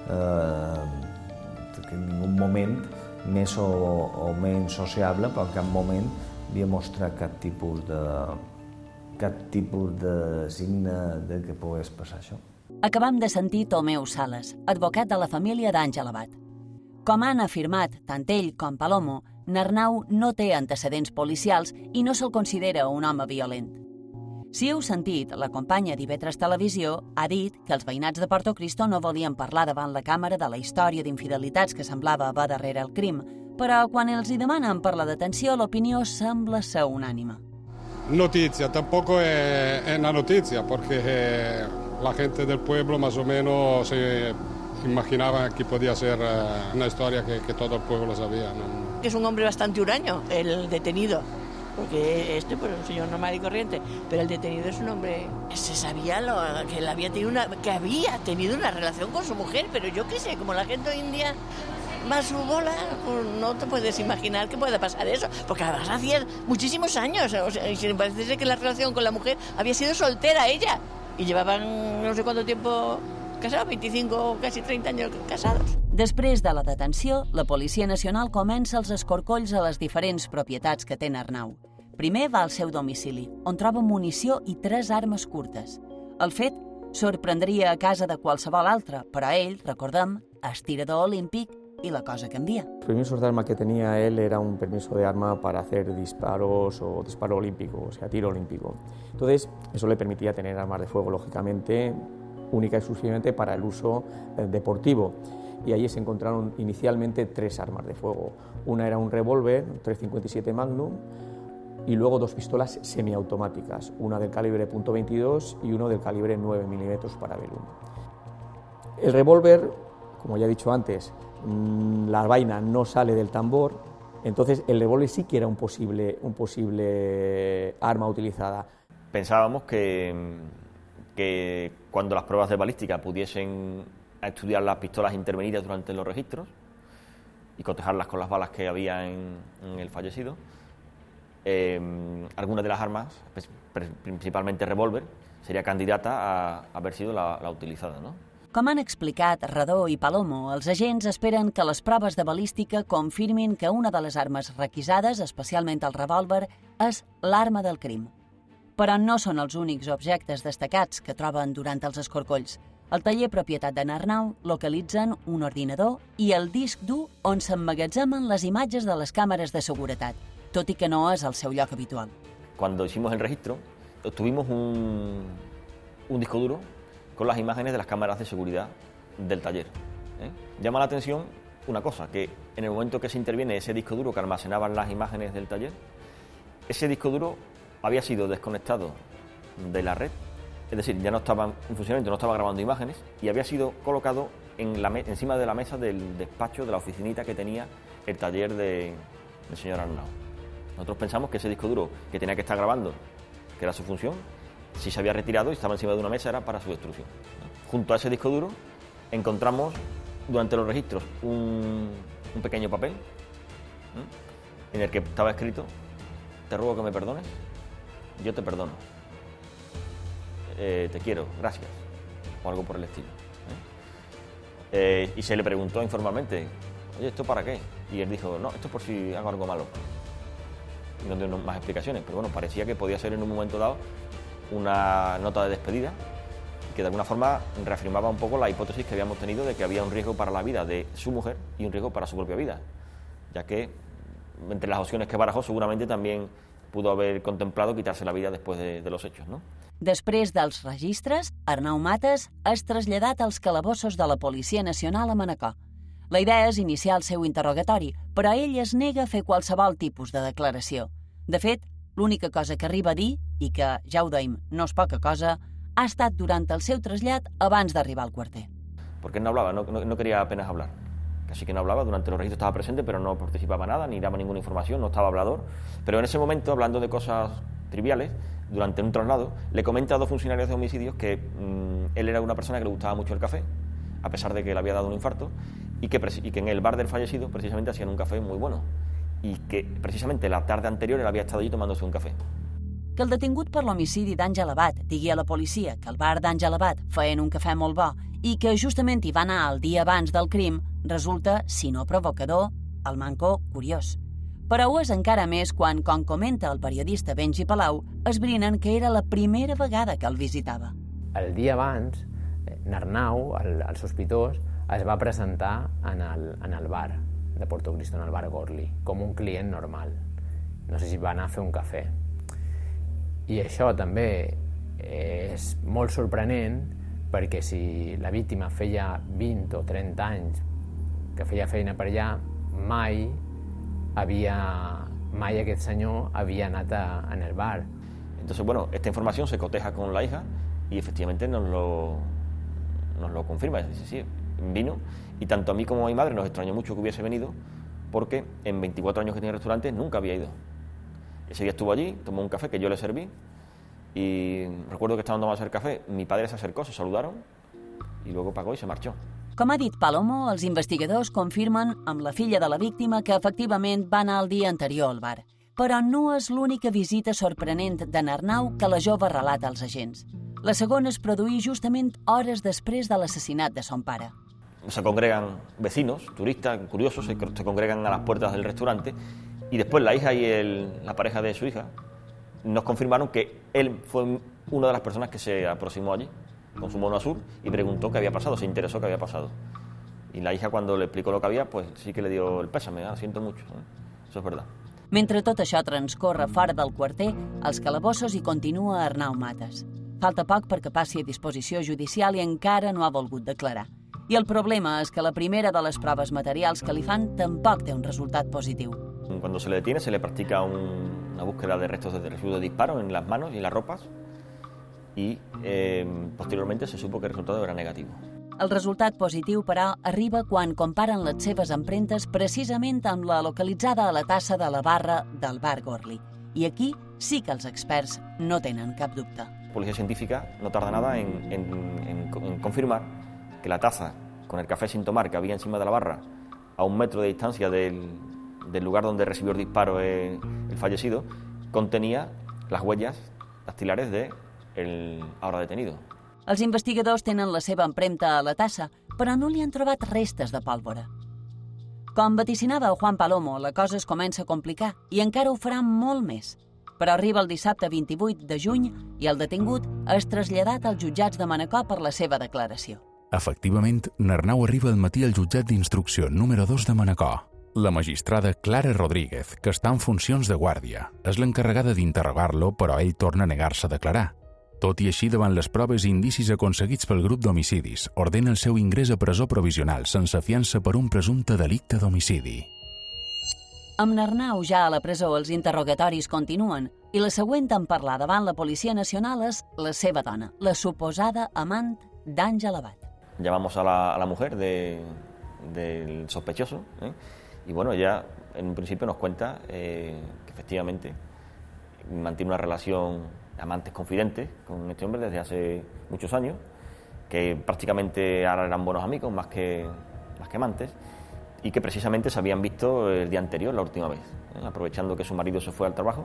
eh, que en ningú moment més o, o menys sociable, però en cap moment havia mostrat cap tipus de, cap tipus de signe de que pogués passar això. Acabam de sentir Tomeu Sales, advocat de la família d'Àngel Abad. Com han afirmat tant ell com Palomo, n'Arnau no té antecedents policials i no se'l considera un home violent. Si heu sentit, la companya d'I V tres Televisió ha dit que els veïnats de Porto Cristo no volien parlar davant la càmera de la història d'infidelitats que semblava haver darrere el crim, però quan els hi demanen per la detenció, l'opinió sembla ser unànime. Noticia, tampoco es, es una noticia, porque la gente del pueblo más o menos se imaginaba que podía ser una historia que, que todo el pueblo sabía, ¿no? Es un hombre bastante huraño, el detenido, porque este pues, es un señor normal y corriente, pero el detenido es un hombre que se sabía lo, que, él había tenido una, que había tenido una relación con su mujer, pero yo qué sé, como la gente hoy en día va a su bola, pues no te puedes imaginar que pueda pasar eso, porque además hacía muchísimos años, o sea, y parece ser que la relación con la mujer había sido soltera ella, y llevaban no sé cuánto tiempo casados, veinticinco o casi treinta años casados. Després de la detenció, la Policia Nacional comença els escorcolls a les diferents propietats que té Arnau. Primer va al seu domicili, on troba munició i tres armes curtes. El fet sorprendria a casa de qualsevol altre, però ell, recordem, és tirador olímpic y la cosa cambia. Los permisos de arma que tenía él era un permiso de arma para hacer disparos o disparo olímpico, o sea, tiro olímpico. Entonces, eso le permitía tener armas de fuego, lógicamente, única y exclusivamente para el uso eh, deportivo. Y allí se encontraron inicialmente tres armas de fuego. Una era un revólver, un tres cincuenta y siete Magnum, y luego dos pistolas semiautomáticas, una del calibre punto veintidós y uno del calibre nueve milímetros Parabellum. El revólver, como ya he dicho antes, la vaina no sale del tambor, entonces el revólver sí que era un posible, un posible arma utilizada. Pensábamos que, que cuando las pruebas de balística pudiesen estudiar las pistolas intervenidas durante los registros y cotejarlas con las balas que había en, en el fallecido, eh, algunas de las armas, principalmente revólver, sería candidata a, a haber sido la, la utilizada, ¿no? Com han explicat Redó i Palomo, els agents esperen que les proves de balística confirmin que una de les armes requisades, especialment el revòlver, és l'arma del crim. Però no són els únics objectes destacats que troben durant els escorcolls. Al taller propietat de Arnau localitzen un ordinador i el disc dur on s'emmagatzemen les imatges de les càmeres de seguretat, tot i que no és el seu lloc habitual. Cuando hicimos el registro, obtuvimos un, un disco duro con las imágenes de las cámaras de seguridad del taller. ¿eh? Llama la atención una cosa, que en el momento que se interviene ese disco duro que almacenaban las imágenes del taller, ese disco duro había sido desconectado de la red es decir, ya no estaba en funcionamiento, no estaba grabando imágenes y había sido colocado en la encima de la mesa del despacho, de la oficinita que tenía el taller de, del señor Arnau. Nosotros pensamos que ese disco duro que tenía que estar grabando, que era su función, si se había retirado y estaba encima de una mesa, era para su destrucción. Junto a ese disco duro encontramos durante los registros un, un pequeño papel ¿eh? en el que estaba escrito: te ruego que me perdones, yo te perdono, eh, te quiero, gracias, o algo por el estilo. ¿eh? Eh, y se le preguntó informalmente: oye, ¿esto para qué? Y él dijo: no, esto es por si hago algo malo. Y no dio más explicaciones, pero bueno, parecía que podía ser en un momento dado una nota de despedida que de alguna forma reafirmaba un poco la hipótesis que habíamos tenido de que había un riesgo para la vida de su mujer y un riesgo para su propia vida, ya que entre las opciones que barajó seguramente también pudo haber contemplado quitarse la vida después de, de los hechos, ¿no? Després dels registres, Arnau Matas és traslladat als calabossos de la Policia Nacional a Manacor. La idea és iniciar el seu interrogatori, però ell es nega a fer qualsevol tipus de declaració. De fet, l'única cosa que arriba a dir, i que, ja ho deim, no és poca cosa, ha estat durant el seu trasllat abans d'arribar al quarter. Porque no hablaba, no, no, no quería apenas hablar. Casi que no hablaba, durante los registros estaba presente, pero no participaba nada, ni daba ninguna información, no estaba hablador. Pero en ese momento, hablando de cosas triviales, durante un traslado, le comenta a dos funcionarios de homicidios que mmm, él era una persona que le gustaba mucho el café, a pesar de que le había dado un infarto, y que, y que en el bar del fallecido precisamente hacían un café muy bueno, y que precisamente la tarde anterior él había estado allí tomándose un café. Que el detingut per l'homicidi d'Àngel Abat digui a la policia que al bar d'Àngel Abat feien un cafè molt bo i que justament hi va anar el dia abans del crim resulta, si no provocador, al manco curiós. Però ho és encara més quan, com comenta el periodista Benji Palau, esbrinen que era la primera vegada que el visitava. El dia abans, n'Arnau, el, el sospitós, es va presentar en el, en el bar de Porto Cristo, en el bar Gorli, com un client normal. No sé si va anar a fer un cafè. I això també és molt sorprenent perquè si la víctima feia vint o trenta anys que feia feina per allà, mai havia, mai aquest senyor havia anat a, en el bar. Entonces, bueno, esta información se coteja con la hija y efectivamente nos lo, nos lo confirma. Es decir, sí, vino y tanto a mí como a mi madre nos extrañó mucho que hubiese venido porque en veinticuatro años que tenía el restaurante nunca había ido. Ese día estuvo allí, tomó un café que yo le serví y recuerdo que estaban tomando el café, mi padre se acercó, se saludaron y luego pagó y se marchó. Com ha dit Palomo, els investigadors confirmen amb la filla de la víctima que efectivament va anar el dia anterior al bar. Però no és l'única visita sorprenent d'en Arnau que la jove relata als agents. La segona es produí justament hores després de l'assassinat de son pare. Se congregan vecinos, turistas, curiosos, se, se congregan a las puertas del restaurante y después la hija y el, la pareja de su hija nos confirmaron que él fue una de las personas que se aproximó allí con su mono azul y preguntó qué había pasado, se interesó qué había pasado. Y la hija, cuando le explicó lo que había, pues sí que le dio el pésame, ¿eh? Siento mucho, ¿eh? Eso es verdad. Mentre tot això transcorre fora del quarter, als calabossos hi continua Arnau Matas. Falta poc perquè passi a disposició judicial i encara no ha volgut declarar. I el problema és que la primera de les proves materials que li fan tampoc té un resultat positiu. Cuando se le detiene se le practica un, una búsqueda de restos de residuos de disparo en las manos y en las ropas y eh, posteriormente se supo que el resultado era negativo. El resultat positiu, però, arriba quan comparen les seves empremtes precisament amb la localitzada a la tassa de la barra del bar Gorli. I aquí sí que els experts no tenen cap dubte. La policía científica no tarda nada en, en, en, en confirmar que la taza con el café sin tomar que había encima de la barra a un metro de distancia del, del lugar donde recibió el disparo el, el fallecido contenía las huellas dactilares de el ahora detenido. Els investigadors tenen la seva empremta a la tassa, però no li han trobat restes de pólvora. Com vaticinava Juan Palomo, la cosa es comença a complicar i encara ho farà molt més. Però arriba el dissabte vint-i-vuit de juny i el detingut és traslladat als jutjats de Manacor per la seva declaració. Efectivament, n'Arnau arriba al matí al jutjat d'instrucció número dos de Manacor. La magistrada Clara Rodríguez, que està en funcions de guàrdia, és l'encarregada d'interrogar-lo, però ell torna a negar-se a declarar. Tot i així, davant les proves i indicis aconseguits pel grup d'homicidis, ordena el seu ingrés a presó provisional sense fiança per un presumpte delicte d'homicidi. Amb n'Arnau ja a la presó els interrogatoris continuen, I la següent en parlar davant la Policia Nacional és la seva dona, la suposada amant d'Àngel Abat. Llamamos a la, a la mujer de, del sospechoso, ¿eh? Y bueno, ella en un principio nos cuenta eh, que efectivamente mantiene una relación de amantes confidentes con este hombre desde hace muchos años, que prácticamente ahora eran buenos amigos más que, más que amantes, y que precisamente se habían visto el día anterior, la última vez, ¿eh? Aprovechando que su marido se fue al trabajo.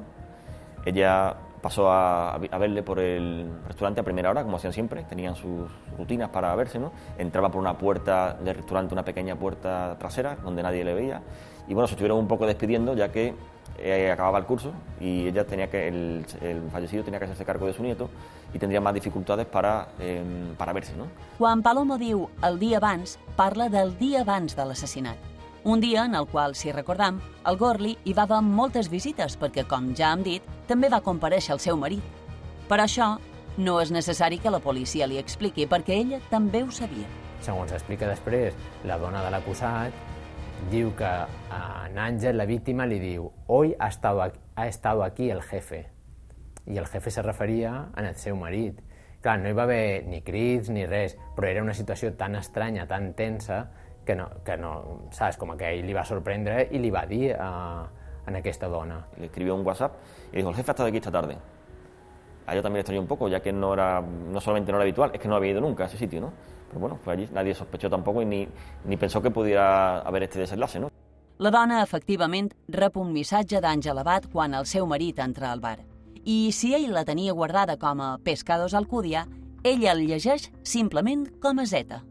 Ella pasó a, a verle por el restaurante a primera hora, como hacían siempre, tenían sus rutinas para verse, ¿no? Entraba por una puerta del restaurante, una pequeña puerta trasera, donde nadie le veía, y bueno, se estuvieron un poco despidiendo, ya que eh, acababa el curso y ella tenía que, el, el fallecido tenía que hacerse cargo de su nieto y tendría más dificultades para, eh, para verse, ¿no? Quan Palomo diu el dia abans, parla del dia abans de l'assassinat. Un dia en el qual, si recordam, el Gorli hi va haver moltes visites perquè, com ja hem dit, també va comparèixer el seu marit. Per això, no és necessari que la policia li expliqui, perquè ella també ho sabia. Segons explica després, la dona de l'acusat diu que a Àngel, la víctima, li diu «Hoy ha estado aquí, ha estado aquí el jefe». I el jefe se referia al seu marit. Clar, no hi va haver ni crits ni res, però era una situació tan estranya, tan tensa, que no, que no, saps, com que ell li va sorprendre i li va dir a, a aquesta dona. Le escribió un WhatsApp y dijo, el jefe ha estado aquí esta tarde. A ella también le extrañó un poco, ya que no era, no solamente no era habitual, es que no había ido nunca a ese sitio, ¿no? Pero bueno, fue allí, nadie sospechó tampoco y ni, ni pensó que pudiera haber este desenlace, ¿no? La dona, efectivament, rep un missatge d'Àngel Abat quan el seu marit entra al bar. I si ell la tenia guardada com a Pescados Alcúdia, ella el llegeix simplement com a Zeta.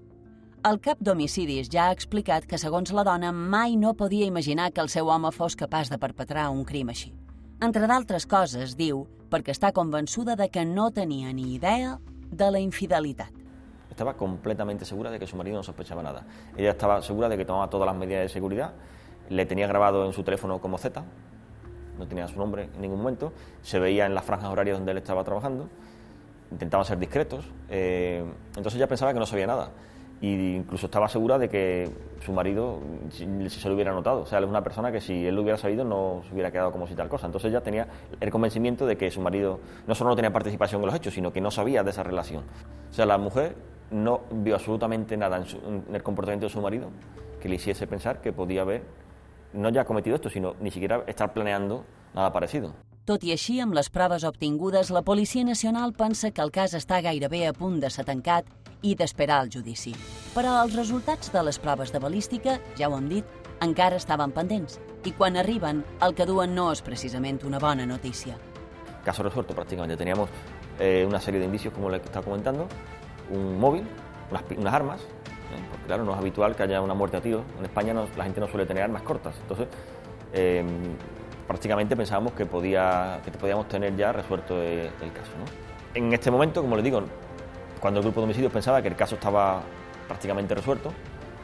El cap d'homicidis ja ha explicat que, segons la dona, mai no podia imaginar que el seu home fos capaç de perpetrar un crim així. Entre d'altres coses, diu, perquè està convençuda de que no tenia ni idea de la infidelitat. Estaba completamente segura de que su marido no sospechaba nada. Ella estaba segura de que tomaba todas las medidas de seguridad, le tenía grabado en su teléfono como Z, no tenía su nombre en ningún momento, se veía en las franjas horarias donde él estaba trabajando, intentaban ser discretos, eh, entonces ella pensaba que no sabía nada. Y incluso estaba segura de que su marido si, si se lo hubiera notado. O sea, él es una persona que si él lo hubiera sabido no se hubiera quedado como si tal cosa. Entonces ella tenía el convencimiento de que su marido no solo no tenía participación en los hechos, sino que no sabía de esa relación. O sea, la mujer no vio absolutamente nada en, su, en el comportamiento de su marido que le hiciese pensar que podía haber, no ya cometido esto, sino ni siquiera estar planeando nada parecido. Tot i així, amb les proves obtingudes, la Policia Nacional pensa que el cas està gairebé a punt de ser tancat i d'esperar el judici. Però els resultats de les proves de balística, ja ho hem dit, encara estaven pendents. I quan arriben, el que duen no és precisament una bona notícia. Caso resuelto prácticamente. Teníamos eh, una serie de indicios, como le estaba comentando, un móvil, unas, unas armas, ¿eh? Porque claro, no es habitual que haya una muerte a tiros. En España no, la gente no suele tener armas cortas. Entonces, eh, prácticamente pensábamos que, podía, que podíamos tener ya resuelto el, el caso, ¿no? En este momento, como les digo, cuando el grupo de homicidios pensaba que el caso estaba prácticamente resuelto,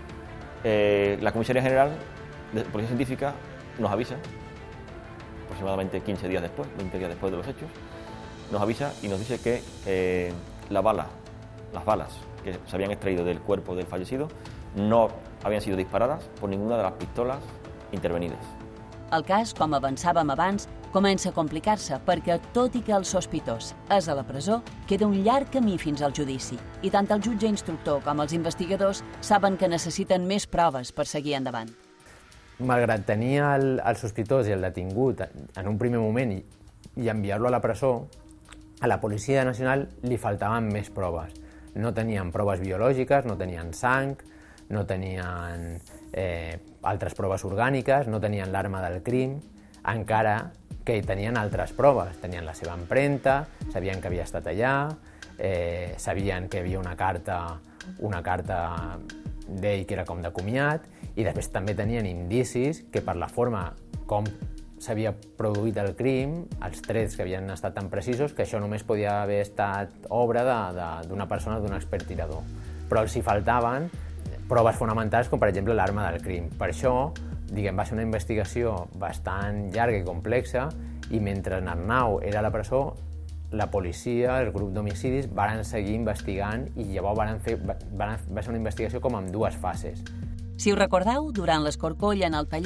eh, la Comisaría General de Policía Científica nos avisa, aproximadamente quince días después, veinte días después de los hechos, nos avisa y nos dice que eh, la bala, las balas que se habían extraído del cuerpo del fallecido no habían sido disparadas por ninguna de las pistolas intervenides. El cas, com avançàvem abans, comença a complicar-se perquè, tot i que el sospitós és a la presó, queda un llarg camí fins al judici i tant el jutge instructor com els investigadors saben que necessiten més proves per seguir endavant. Malgrat tenir el, el sospitós i el detingut en un primer moment i, i enviar-lo a la presó, a la Policia Nacional li faltaven més proves. No tenien proves biològiques, no tenien sang, no tenien eh, altres proves orgàniques, no tenien l'arma del crim, encara que tenien altres proves. Tenien la seva empremta, sabien que havia estat allà, eh, sabien que hi havia una carta, una carta d'ell que era com de comiat, i després també tenien indicis que per la forma com s'havia produït el crim, els trets que havien estat tan precisos, que això només podia haver estat obra d'una persona, d'un expert tirador. Però els hi faltaven proves fonamentals com, per exemple, l'arma del crim. Per això, diguem, va ser una investigació bastant llarga i complexa i mentre Arnau era a la presó, la policia, el grup d'homicidis, van seguir investigant i llavors van fer, van, va ser una investigació com en dues fases. Si us recordeu, durant l'escorcoll en el taller,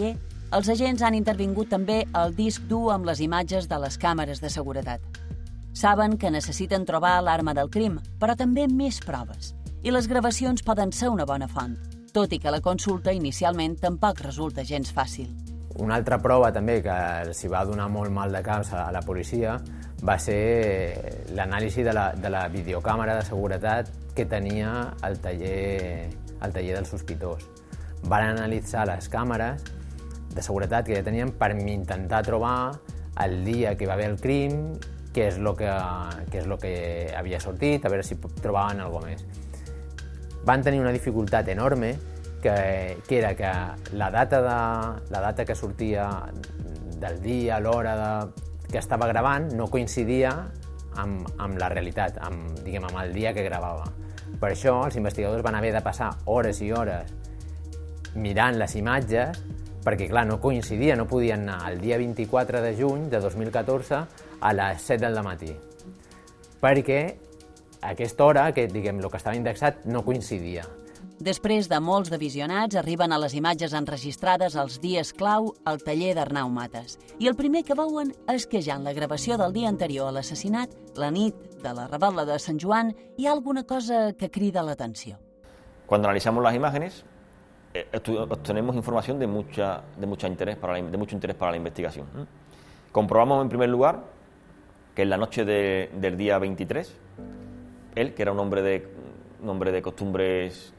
Els agents han intervingut també el disc dur amb les imatges de les càmeres de seguretat. Saben que necessiten trobar l'arma del crim, però també més proves. I les gravacions poden ser una bona font, tot i que la consulta inicialment tampoc resulta gens fàcil. Una altra prova també que els va donar molt mal de caps a la policia va ser l'anàlisi de, la, de la videocàmera de seguretat que tenia el taller, el taller del sospitós. Van analitzar les càmeres de seguretat que ja tenien per intentar trobar el dia que va haver el crim, què és el que, què és lo que havia sortit, a veure si trobaven alguna més. Van tenir una dificultat enorme, que, que era que la data, de, la data que sortia del dia, l'hora de, que estava gravant, no coincidia amb, amb la realitat, amb, diguem, amb el dia que gravava. Per això els investigadors van haver de passar hores i hores mirant les imatges, perquè clar, no coincidia, no podien anar el dia vint-i-quatre de juny de dos mil catorze a les set del matí, perquè a aquesta hora, que, diguem, el que estava indexat, no coincidia. Després de molts de visionats, arriben a les imatges enregistrades els dies clau al taller d'Arnau Matas. I el primer que veuen és que ja en la gravació del dia anterior a l'assassinat, la nit de la revetla de Sant Joan, hi ha alguna cosa que crida l'atenció. Cuando analizamos las imágenes, eh, obtenemos información de, mucha, de, mucha interés para la, de mucho interés para la investigación. ¿eh? Comprobamos en primer lugar que en la noche de, del día veintitrés, él, que era un hombre de, un hombre de costumbres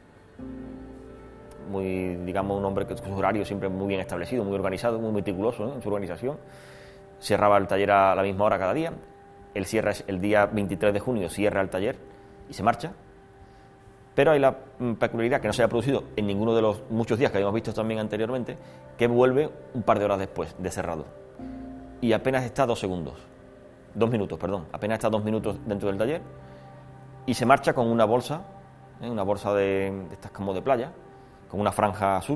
muy, digamos, un hombre que su horario siempre muy bien establecido, muy organizado, muy meticuloso, ¿eh? en su organización, cerraba el taller a la misma hora cada día. Él cierra el día veintitrés de junio, cierra el taller y se marcha. Pero hay la peculiaridad que no se haya producido en ninguno de los muchos días que habíamos visto también anteriormente, que vuelve un par de horas después de cerrado. Y apenas está dos segundos, dos minutos, perdón, apenas está dos minutos dentro del taller y se marcha con una bolsa, ¿eh? una bolsa de, de estas como de playa, con una franja azul.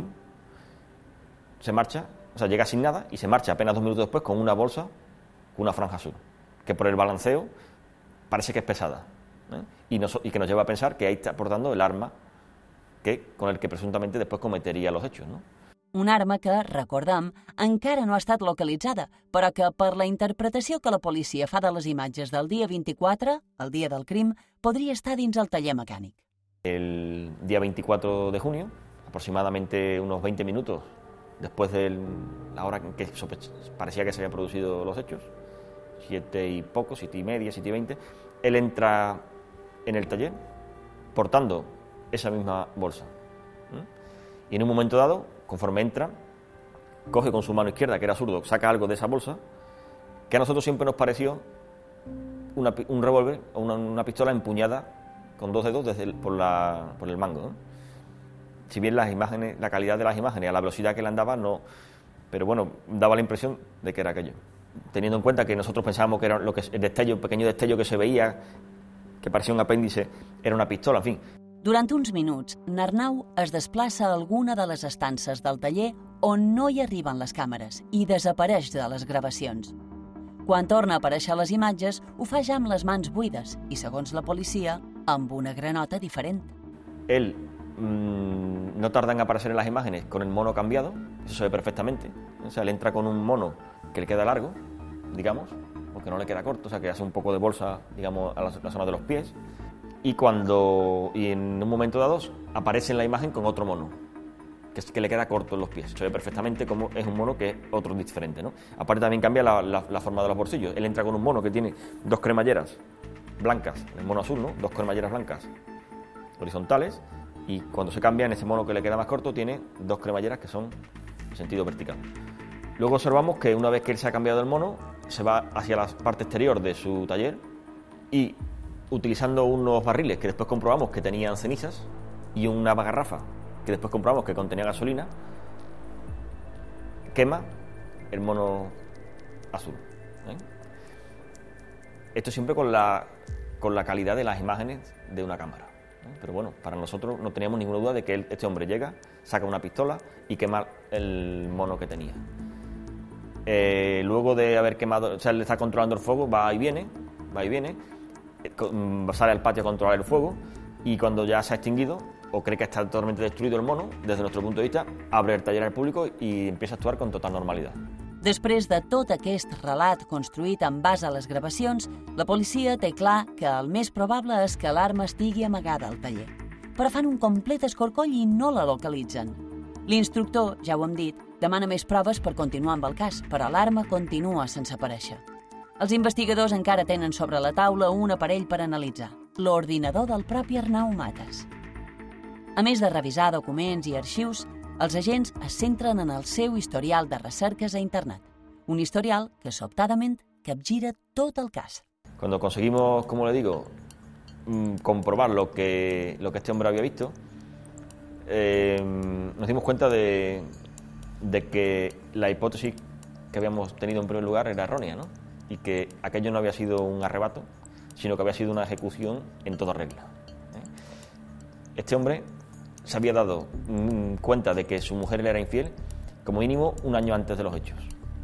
Se marcha, o sea, llega sin nada y se marcha apenas dos minutos después con una bolsa con una franja azul, que por el balanceo parece que es pesada, ¿eh? y, nos, y que nos lleva a pensar que ahí está portando el arma que, con el que presuntamente después cometería los hechos, ¿no? Un arma que, recordem, encara no ha estat localitzada, però que, per la interpretació que la policia fa de les imatges del dia veinticuatro, el dia del crim, podria estar dins el taller mecànic. El día veinticuatro de junio, aproximadamente unos veinte minutos después de la hora en que parecía que se habían producido los hechos, siete y poco, siete y media, siete y veinte, él entra en el taller portando esa misma bolsa. ¿Mm? Y en un momento dado, conforme entra, coge con su mano izquierda, que era zurdo, saca algo de esa bolsa, que a nosotros siempre nos pareció una, un revólver o una, una pistola empuñada con dos dedos desde el, por, la, por el mango, ¿no? Si bien las imágenes, la calidad de las imágenes a la velocidad que le andaba, no, pero bueno, daba la impresión de que era aquello. Teniendo en cuenta que nosotros pensábamos que era lo que el destello, el pequeño destello que se veía, que parecía un apéndice, era una pistola, en fin. Durant uns minuts, n'Arnau es desplaça a alguna de les estances del taller on no hi arriben les càmeres i desapareix de les gravacions. Quan torna a aparèixer a les imatges, ho fa ja amb les mans buides i, segons la policia, amb una granota diferent. Él mmm, no tarda en aparecer en las imágenes con el mono cambiado, eso se ve perfectamente. O sea, él entra con un mono que le queda largo, digamos, porque no le queda corto, o sea, que hace un poco de bolsa, digamos, a la, la zona de los pies. Y cuando y en un momento dado aparece en la imagen con otro mono, que, es, que le queda corto en los pies. Se ve perfectamente como es un mono que es otro diferente, ¿no? Aparte también cambia la, la, la forma de los bolsillos. Él entra con un mono que tiene dos cremalleras blancas, el mono azul, ¿no? Dos cremalleras blancas horizontales, y cuando se cambia en ese mono que le queda más corto tiene dos cremalleras que son en sentido vertical. Luego observamos que una vez que él se ha cambiado el mono, se va hacia la parte exterior de su taller y, utilizando unos barriles que después comprobamos que tenían cenizas y una garrafa que después comprobamos que contenía gasolina, quema el mono azul, ¿eh? Esto siempre con la, con la calidad de las imágenes de una cámara, ¿eh? Pero bueno, para nosotros no teníamos ninguna duda de que él, este hombre llega, saca una pistola y quema el mono que tenía. Eh, luego de haber quemado, o sea, él está controlando el fuego, va y viene, va y viene, sale al patio a controlar el fuego y cuando ya se ha extinguido, o cree que está totalmente destruido el mono, desde nuestro punto de vista, abre el taller al público y empieza a actuar con total normalidad. Després de tot aquest relat construït en base a les gravacions, la policia té clar que el més probable és que l'arma estigui amagada al taller. Però fan un complet escorcoll i no la localitzen. L'instructor, ja ho hem dit, demana més proves per continuar amb el cas, però l'arma continua sense aparèixer. Els investigadors encara tenen sobre la taula un aparell per analitzar, l'ordinador del propi Arnau Matas. A més de revisar documents i arxius, els agents es centren en el seu historial de recerques a internet. Un historial que, sobtadament, capgira tot el cas. Cuando conseguimos, como le digo, comprobar lo que, lo que este hombre había visto, eh, nos dimos cuenta de, de que la hipótesis que habíamos tenido en primer lugar era errónea, ¿no? Y que aquello no había sido un arrebato, sino que había sido una ejecución en toda regla. ¿eh? Este hombre se había dado mm, cuenta de que su mujer le era infiel como mínimo un año antes de los hechos.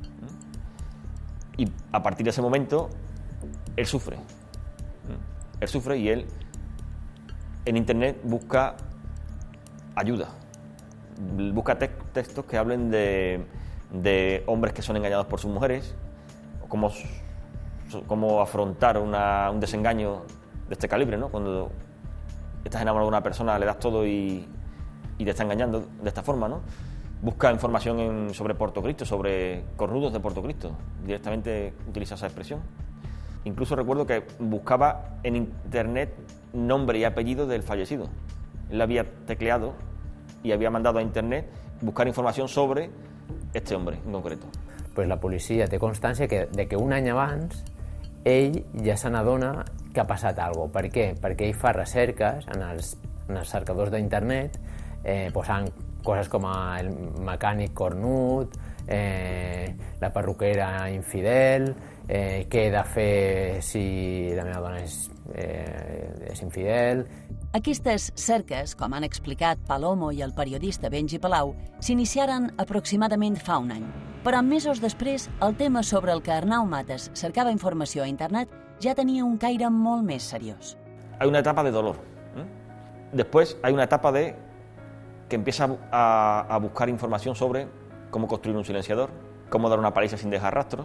¿eh? Y a partir de ese momento, él sufre. ¿eh? Él sufre y él en internet busca ayuda. Busca te textos que hablen de, de hombres que son engañados por sus mujeres, o cómo, cómo afrontar una, un desengaño de este calibre, ¿no? Cuando estás enamorado de una persona, le das todo y, y te está engañando de esta forma, ¿no? Busca información en, sobre Portocristo, sobre cornudos de Portocristo. Directamente utiliza esa expresión. Incluso recuerdo que buscaba en internet nombre y apellido del fallecido. Él había tecleado y había mandado a internet buscar información sobre este hombre en concreto. Pues la policia té constància que, de que un any abans ell ja se n'adona que ha passat alguna cosa. Per què? Perquè ell fa recerques en els, en els cercadors d'internet, eh, posant coses com el mecànic cornut, eh, la perruquera infidel, eh, què he de fer si la meva dona és, eh, és infidel. Aquestes cerques, com han explicat Palomo i el periodista Benji Palau, s'iniciaren aproximadament fa un any. Però mesos després, el tema sobre el que Arnau Matas cercava informació a internet ja tenia un caire molt més seriós. Hay una etapa de dolor. ¿eh? Después hay una etapa de que empieza a, a buscar información sobre cómo construir un silenciador, cómo dar una paliza sin dejar rastros,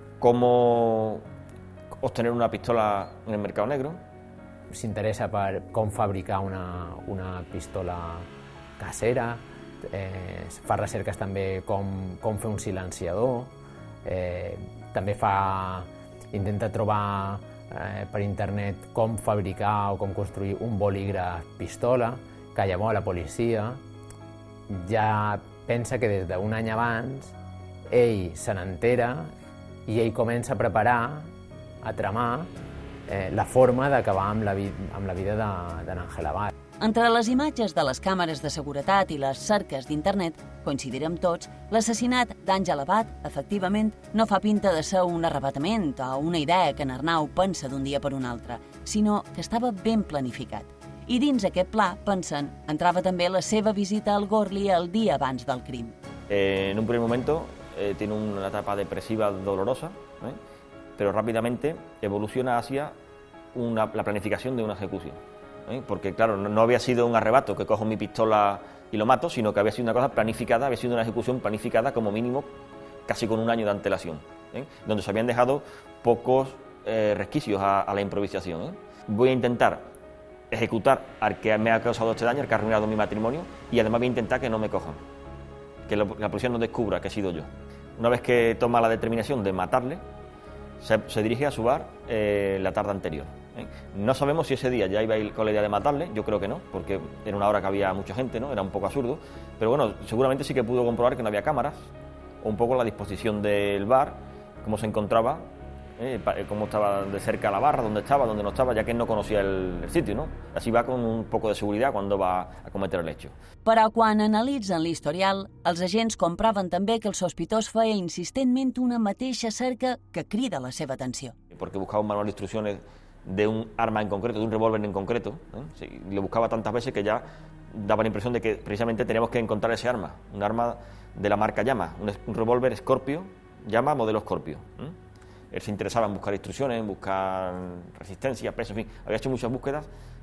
cómo obtener una pistola en el mercado negro. S'interessa per com fabricar una, una pistola casera, eh, fa recerques també com, com fer un silenciador, eh, també fa, intenta trobar eh, per internet com fabricar o com construir un bolígraf pistola, que llavors la policia ja pensa que des d'un any abans ell se n'entera i ell comença a preparar, a tramar, eh, la forma d'acabar amb, la vi amb la vida de l'Àngel Abad. Entre les imatges de les càmeres de seguretat i les cerques d'internet, coincidirem tots, l'assassinat d'Àngel Abad, efectivament, no fa pinta de ser un arrebatament o una idea que en Arnau pensa d'un dia per un altre, sinó que estava ben planificat. I dins aquest pla, pensen, entrava també la seva visita al Gorli el dia abans del crim. Eh, en un primer momento eh, tiene una etapa depresiva dolorosa, ¿eh? pero rápidamente evoluciona hacia una, la planificación de una ejecución. ¿eh? Porque, claro, no, no había sido un arrebato que cojo mi pistola y lo mato, sino que había sido una cosa planificada, había sido una ejecución planificada como mínimo casi con un año de antelación, ¿eh? donde se habían dejado pocos eh, resquicios a, a la improvisación. ¿eh? Voy a intentar ejecutar al que me ha causado este daño, al que ha arruinado mi matrimonio, y además voy a intentar que no me cojan, que lo, la policía no descubra que he sido yo. Una vez que toma la determinación de matarle, se, se dirige a su bar eh, la tarde anterior. ¿eh? No sabemos si ese día ya iba a ir con la idea de matarle, yo creo que no, porque era una hora que había mucha gente, ¿no? Era un poco absurdo, pero bueno, seguramente sí que pudo comprobar que no había cámaras, o un poco la disposición del bar, cómo se encontraba, eh, cómo estaba de cerca la barra, dónde estaba, dónde no estaba, ya que él no conocía el, el sitio, ¿no? Así va con un poco de seguridad cuando va a cometer el hecho. Però quan analitzen l'historial, els agents comproven també que el sospitós feia insistentment una mateixa cerca que crida la seva atenció. Porque buscaba un manual de instrucciones de un arma en concreto, de un revólver en concreto, ¿eh? Sí, lo buscaba tantas veces que ya daba la impresión de que precisamente teníamos que encontrar ese arma, un arma de la marca Llama, un, un revólver Scorpio, Llama modelo Scorpio. ¿eh? Él se interesaba en buscar instrucciones, en buscar resistencia, peso, en fin, había hecho muchas búsquedas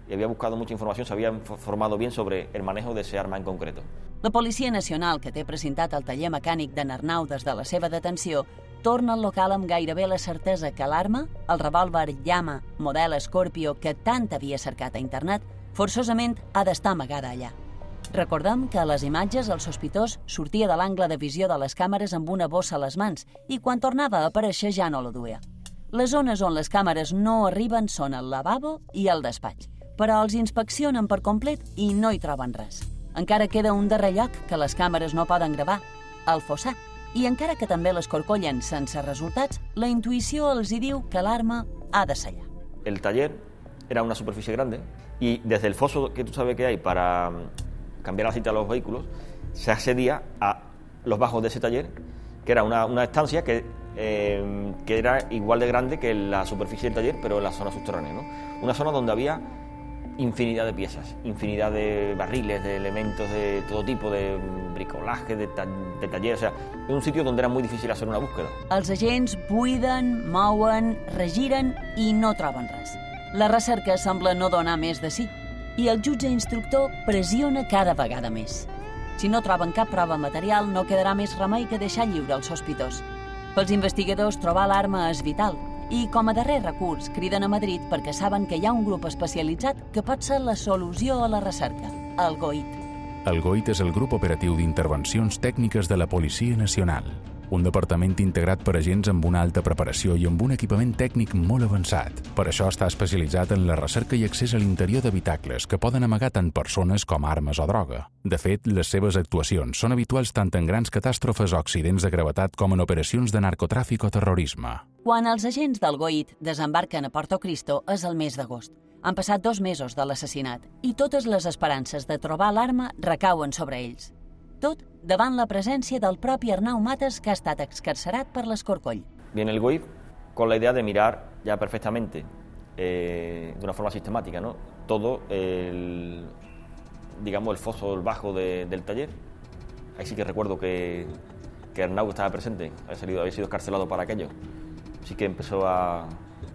y había buscado mucha información, se había informado bien sobre el manejo de ese arma en concreto. La Policia Nacional, que té precintat el taller mecànic d'en Arnau des de la seva detenció, torna al local amb gairebé la certesa que l'arma, el revòlver Llama model Scorpio que tant havia cercat a internet, forçosament ha d'estar amagada allà. Recordem que a les imatges el sospitós sortia de l'angle de visió de les càmeres amb una bossa a les mans i quan tornava a aparèixer ja no la duia. Les zones on les càmeres no arriben són el lavabo i el despatx, però els inspeccionen per complet i no hi troben res. Encara queda un darrer lloc que les càmeres no poden gravar, el fossat. I encara que també l'escorcollen sense resultats, la intuïció els hi diu que l'arma ha de ser allà. El taller era una superficie grande y desde el foso que tú sabes que hay para cambiar el aceite a los vehículos, se accedía a los bajos de ese taller, que era una, una estancia que, eh, que era igual de grande que la superficie del taller, pero en la zona subterránea, ¿no? Una zona donde había infinidad de piezas, infinidad de barriles, de elementos de todo tipo, de bricolaje, de, ta de taller, o sea, un sitio donde era muy difícil hacer una búsqueda. Els agents buiden, mouen, regiren i no troben res. La recerca sembla no donar més de sí, i el jutge instructor pressiona cada vegada més. Si no troben cap prova material, no quedarà més remei que deixar lliure el sospitós. Pels investigadors, trobar l'arma és vital, i com a darrer recurs criden a Madrid perquè saben que hi ha un grup especialitzat que pot ser la solució a la recerca, el GOIT. El GOIT és el Grup Operatiu d'Intervencions Tècniques de la Policia Nacional, un departament integrat per agents amb una alta preparació i amb un equipament tècnic molt avançat. Per això està especialitzat en la recerca i accés a l'interior d'habitacles que poden amagar tant persones com armes o droga. De fet, les seves actuacions són habituals tant en grans catàstrofes o accidents de gravetat com en operacions de narcotràfic o terrorisme. Quan els agents del GOIT desembarquen a Porto Cristo és el mes d'agost. Han passat dos mesos de l'assassinat i totes les esperances de trobar l'arma recauen sobre ells. Tot davant la presència del propi Arnau Matas, que ha estat excarcerat per l'Escorcoll. Viene el GOIT con la idea de mirar ya perfectamente, eh, de una forma sistemática, ¿no? Todo el, digamos, el foso, el bajo de, del taller. Ahí sí que recuerdo que, que Arnau estaba presente, había, salido, había sido escarcelado para aquello. Sí que empezó a,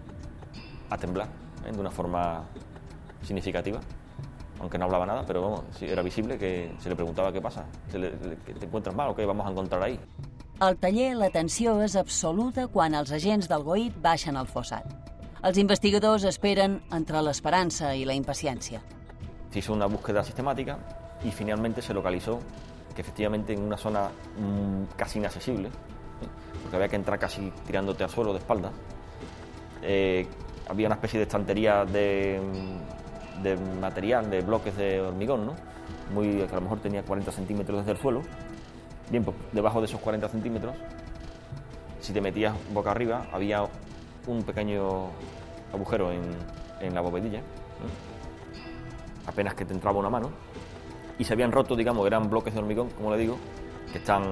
a temblar, ¿eh? De una forma significativa. Aunque no hablava nada, però bueno, sí, era visible que se le preguntava què passa, se le, que te encuentras mal o què vamos a encontrar ahí. Al taller la tensió és absoluta quan els agents del GOIT baixen al fossat. Els investigadors esperen entre l'esperança i la impaciència. Se hizo una búsqueda sistemática y finalmente se localizó que efectivamente en una zona mmm, casi inaccesible, ¿eh? Porque había que entrar casi tirándote al suelo de espaldas, eh, había una especie de estantería de... de material, de bloques de hormigón, ¿no? Muy, que a lo mejor tenía cuarenta centímetros desde el suelo. Bien, pues debajo de esos cuarenta centímetros, si te metías boca arriba, había un pequeño agujero en, en la bovedilla, ¿no? Apenas que te entraba una mano, y se habían roto, digamos, eran bloques de hormigón, como le digo, que están,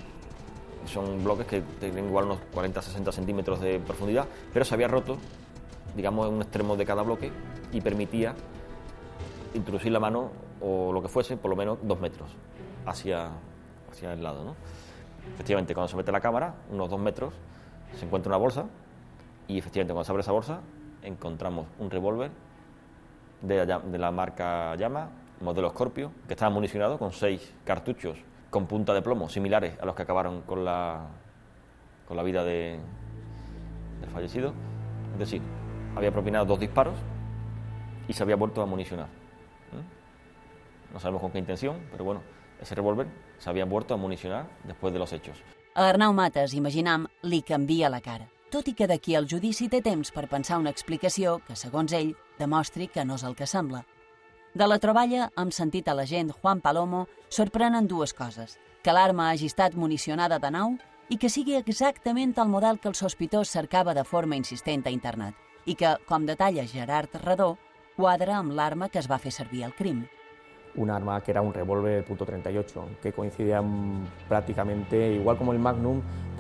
son bloques que tienen igual unos cuarenta a sesenta centímetros de profundidad, pero se había roto, digamos, en un extremo de cada bloque y permitía introducir la mano o lo que fuese, por lo menos dos metros hacia, hacia el lado, ¿no? Efectivamente, cuando se mete la cámara, unos dos metros, se encuentra una bolsa y efectivamente cuando se abre esa bolsa encontramos un revólver de la, de la marca Llama, modelo Scorpio, que estaba municionado con seis cartuchos con punta de plomo, similares a los que acabaron con la, con la vida de, del fallecido. Es decir, había propinado dos disparos y se había vuelto a municionar. ¿Mm? No sabemos con qué intención, pero bueno, ese revólver se había vuelto a municionar después de los hechos. A Arnau Matas, imaginam, li canvia la cara, tot i que d'aquí al judici té temps per pensar una explicació que, segons ell, demostri que no és el que sembla. De la troballa, hem sentit a l'agent Juan Palomo, sorprenen dues coses: que l'arma hagi estat municionada de nou i que sigui exactament el model que el sospitós cercava de forma insistent a internet i que, com detalla Gerard Redó, quadra amb l'arma que es va fer servir al crim. Un arma que era un revólver punto treinta y ocho, que coincidía prácticamente, igual como el Magnum,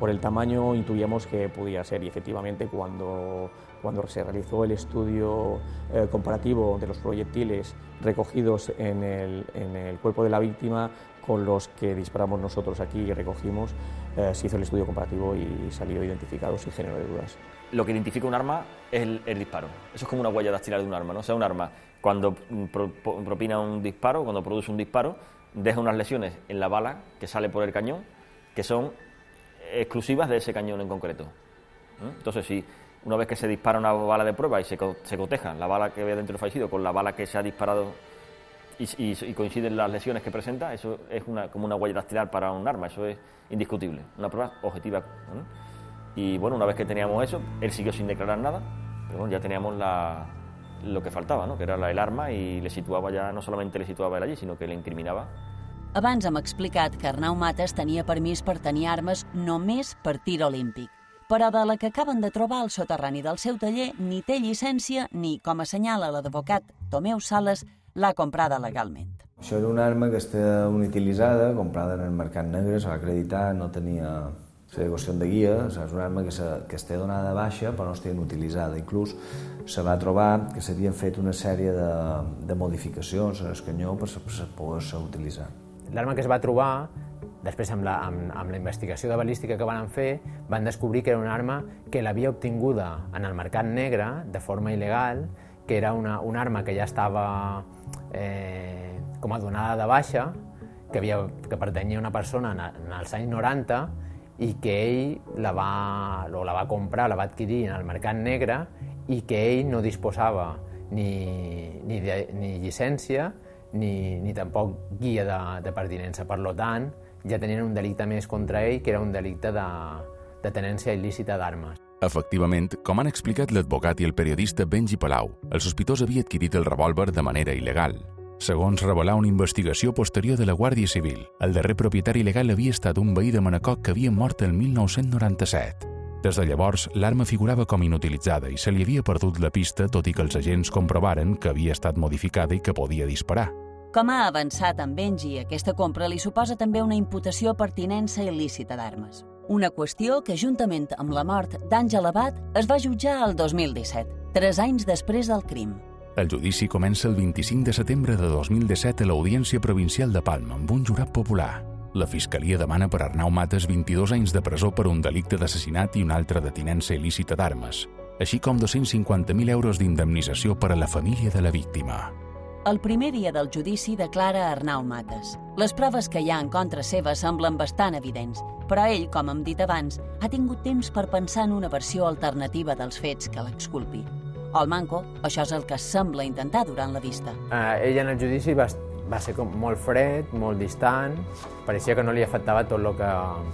por el tamaño intuíamos que podía ser, y efectivamente cuando, cuando se realizó el estudio eh, comparativo de los proyectiles recogidos en el, en el cuerpo de la víctima con los que disparamos nosotros aquí y recogimos, eh, se hizo el estudio comparativo y salió identificado sin género de dudas. Lo que identifica un arma es el, el disparo. Eso es como una huella dactilar de un arma, ¿no? O sea, un arma, cuando pro, propina un disparo, cuando produce un disparo, deja unas lesiones en la bala que sale por el cañón, que son exclusivas de ese cañón en concreto. Entonces, si una vez que se dispara una bala de prueba y se, co se coteja la bala que había dentro del fallecido con la bala que se ha disparado y, y, y coinciden las lesiones que presenta, eso es una, como una huella dactilar para un arma, eso es indiscutible, una prueba objetiva, ¿no? Y bueno, una vez que teníamos eso, él siguió sin declarar nada, pero bueno, ya teníamos la, lo que faltava, no? Que era la, el arma, i le situava ja, no solament le situava ell allí, sinó que l'incriminava. Abans hem explicat que Arnau Matas tenia permís per tenir armes només per tir olímpic, però de la que acaben de trobar al soterrani del seu taller ni té llicència ni, com assenyala l'advocat Tomeu Sales, l'ha comprada legalment. Això era una arma que està utilitzada, comprada en el mercat negre, se va acreditar, no tenia la qüestió de guia, és una arma que, se, que està donada de baixa però no està utilitzada. Inclús se va trobar que s'havien fet una sèrie de, de modificacions en el canyó per, per poder-se utilitzar. L'arma que es va trobar, després amb la, amb, amb la investigació de balística que van fer, van descobrir que era una arma que l'havia obtinguda en el mercat negre de forma il·legal, que era una, una arma que ja estava eh, com a donada de baixa, que, havia, que pertanyia a una persona en, en els anys noranta, i que ell la va, o la va comprar, la va adquirir en el mercat negre i que ell no disposava ni, ni, de, ni llicència ni, ni tampoc guia de, de pertinença. Per tant, ja tenien un delicte més contra ell, que era un delicte de, de tenència il·lícita d'armes. Efectivament, com han explicat l'advocat i el periodista Benji Palau, el sospitós havia adquirit el revòlver de manera il·legal. Segons revelà una investigació posterior de la Guàrdia Civil, el darrer propietari legal havia estat un veí de Manacor que havia mort el mil nou-cents noranta-set. Des de llavors, l'arma figurava com inutilitzada i se li havia perdut la pista, tot i que els agents comprovaren que havia estat modificada i que podia disparar. Com ha avançat en Benji, aquesta compra li suposa també una imputació per tinença il·lícita d'armes. Una qüestió que, juntament amb la mort d'Àngel Abat, es va jutjar el dos mil disset, tres anys després del crim. El judici comença el vint-i-cinc de setembre de dos mil disset a l'Audiència Provincial de Palma amb un jurat popular. La Fiscalia demana per Arnau Matas vint-i-dos anys de presó per un delicte d'assassinat i un altre de tinença il·lícita d'armes, així com dos-cents cinquanta mil euros d'indemnització per a la família de la víctima. El primer dia del judici declara Arnau Matas. Les proves que hi ha en contra seva semblen bastant evidents, però ell, com hem dit abans, ha tingut temps per pensar en una versió alternativa dels fets que l'exculpi. Al manco, això és el que sembla intentar durant la vista. Eh, ell en el judici va, va ser com molt fred, molt distant, pareixia que no li afectava tot el que,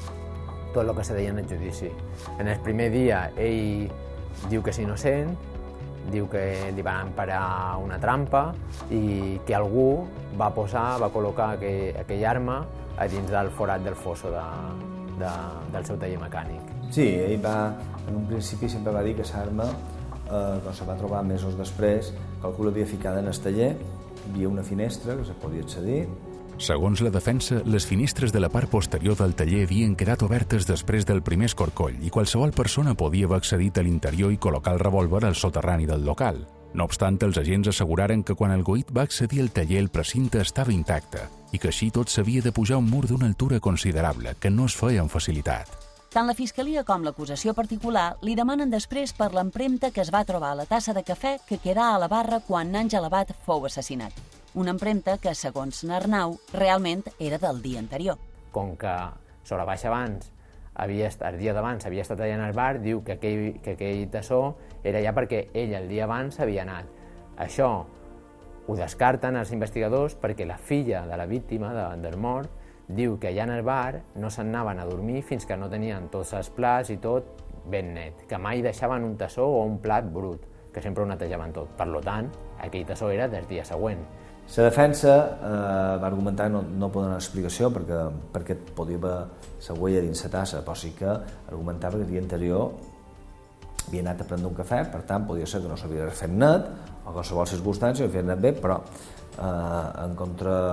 tot el que se deia en el judici. En el primer dia ell diu que és innocent, diu que li van parar una trampa i que algú va posar, va col·locar aquell, aquell arma a dins del forat del fosso de, de, del seu taller mecànic. Sí, ell va, en un principi sempre va dir que l'arma, eh, quan se va trobar mesos després, que algú l'havia ficada en el taller, hi havia una finestra que se podia accedir. Segons la defensa, les finestres de la part posterior del taller havien quedat obertes després del primer escorcoll i qualsevol persona podia haver accedit a l'interior i col·locar el revòlver al soterrani del local. No obstant, els agents asseguraren que quan el Goït va accedir al taller el precinte estava intacte i que així tot s'havia de pujar un mur d'una altura considerable, que no es feia amb facilitat. Tant la Fiscalia com l'acusació particular li demanen després per l'empremta que es va trobar a la tassa de cafè que quedà a la barra quan Àngel Abat fou assassinat. Una empremta que, segons n'Arnau, realment era del dia anterior. Com que sobre baix abans, havia estat, el dia d'abans havia estat allà en el bar, diu que aquell, que aquell tassó era allà perquè ell el dia abans havia anat. Això ho descarten els investigadors perquè la filla de la víctima, de, del mort, diu que allà en el bar no se'n anaven a dormir fins que no tenien tots els plats i tot ben net, que mai deixaven un tassó o un plat brut, que sempre ho netejaven tot. Per tant, aquell tassó era del dia següent. La defensa eh, va argumentar que no, no pot donar explicació perquè, perquè podia haver la huella dins la tassa, però sí que argumentava que el dia anterior havia anat a prendre un cafè, per tant, podia ser que no s'havia fet net, o qualsevol circumstància, havia anat bé, però eh, en contra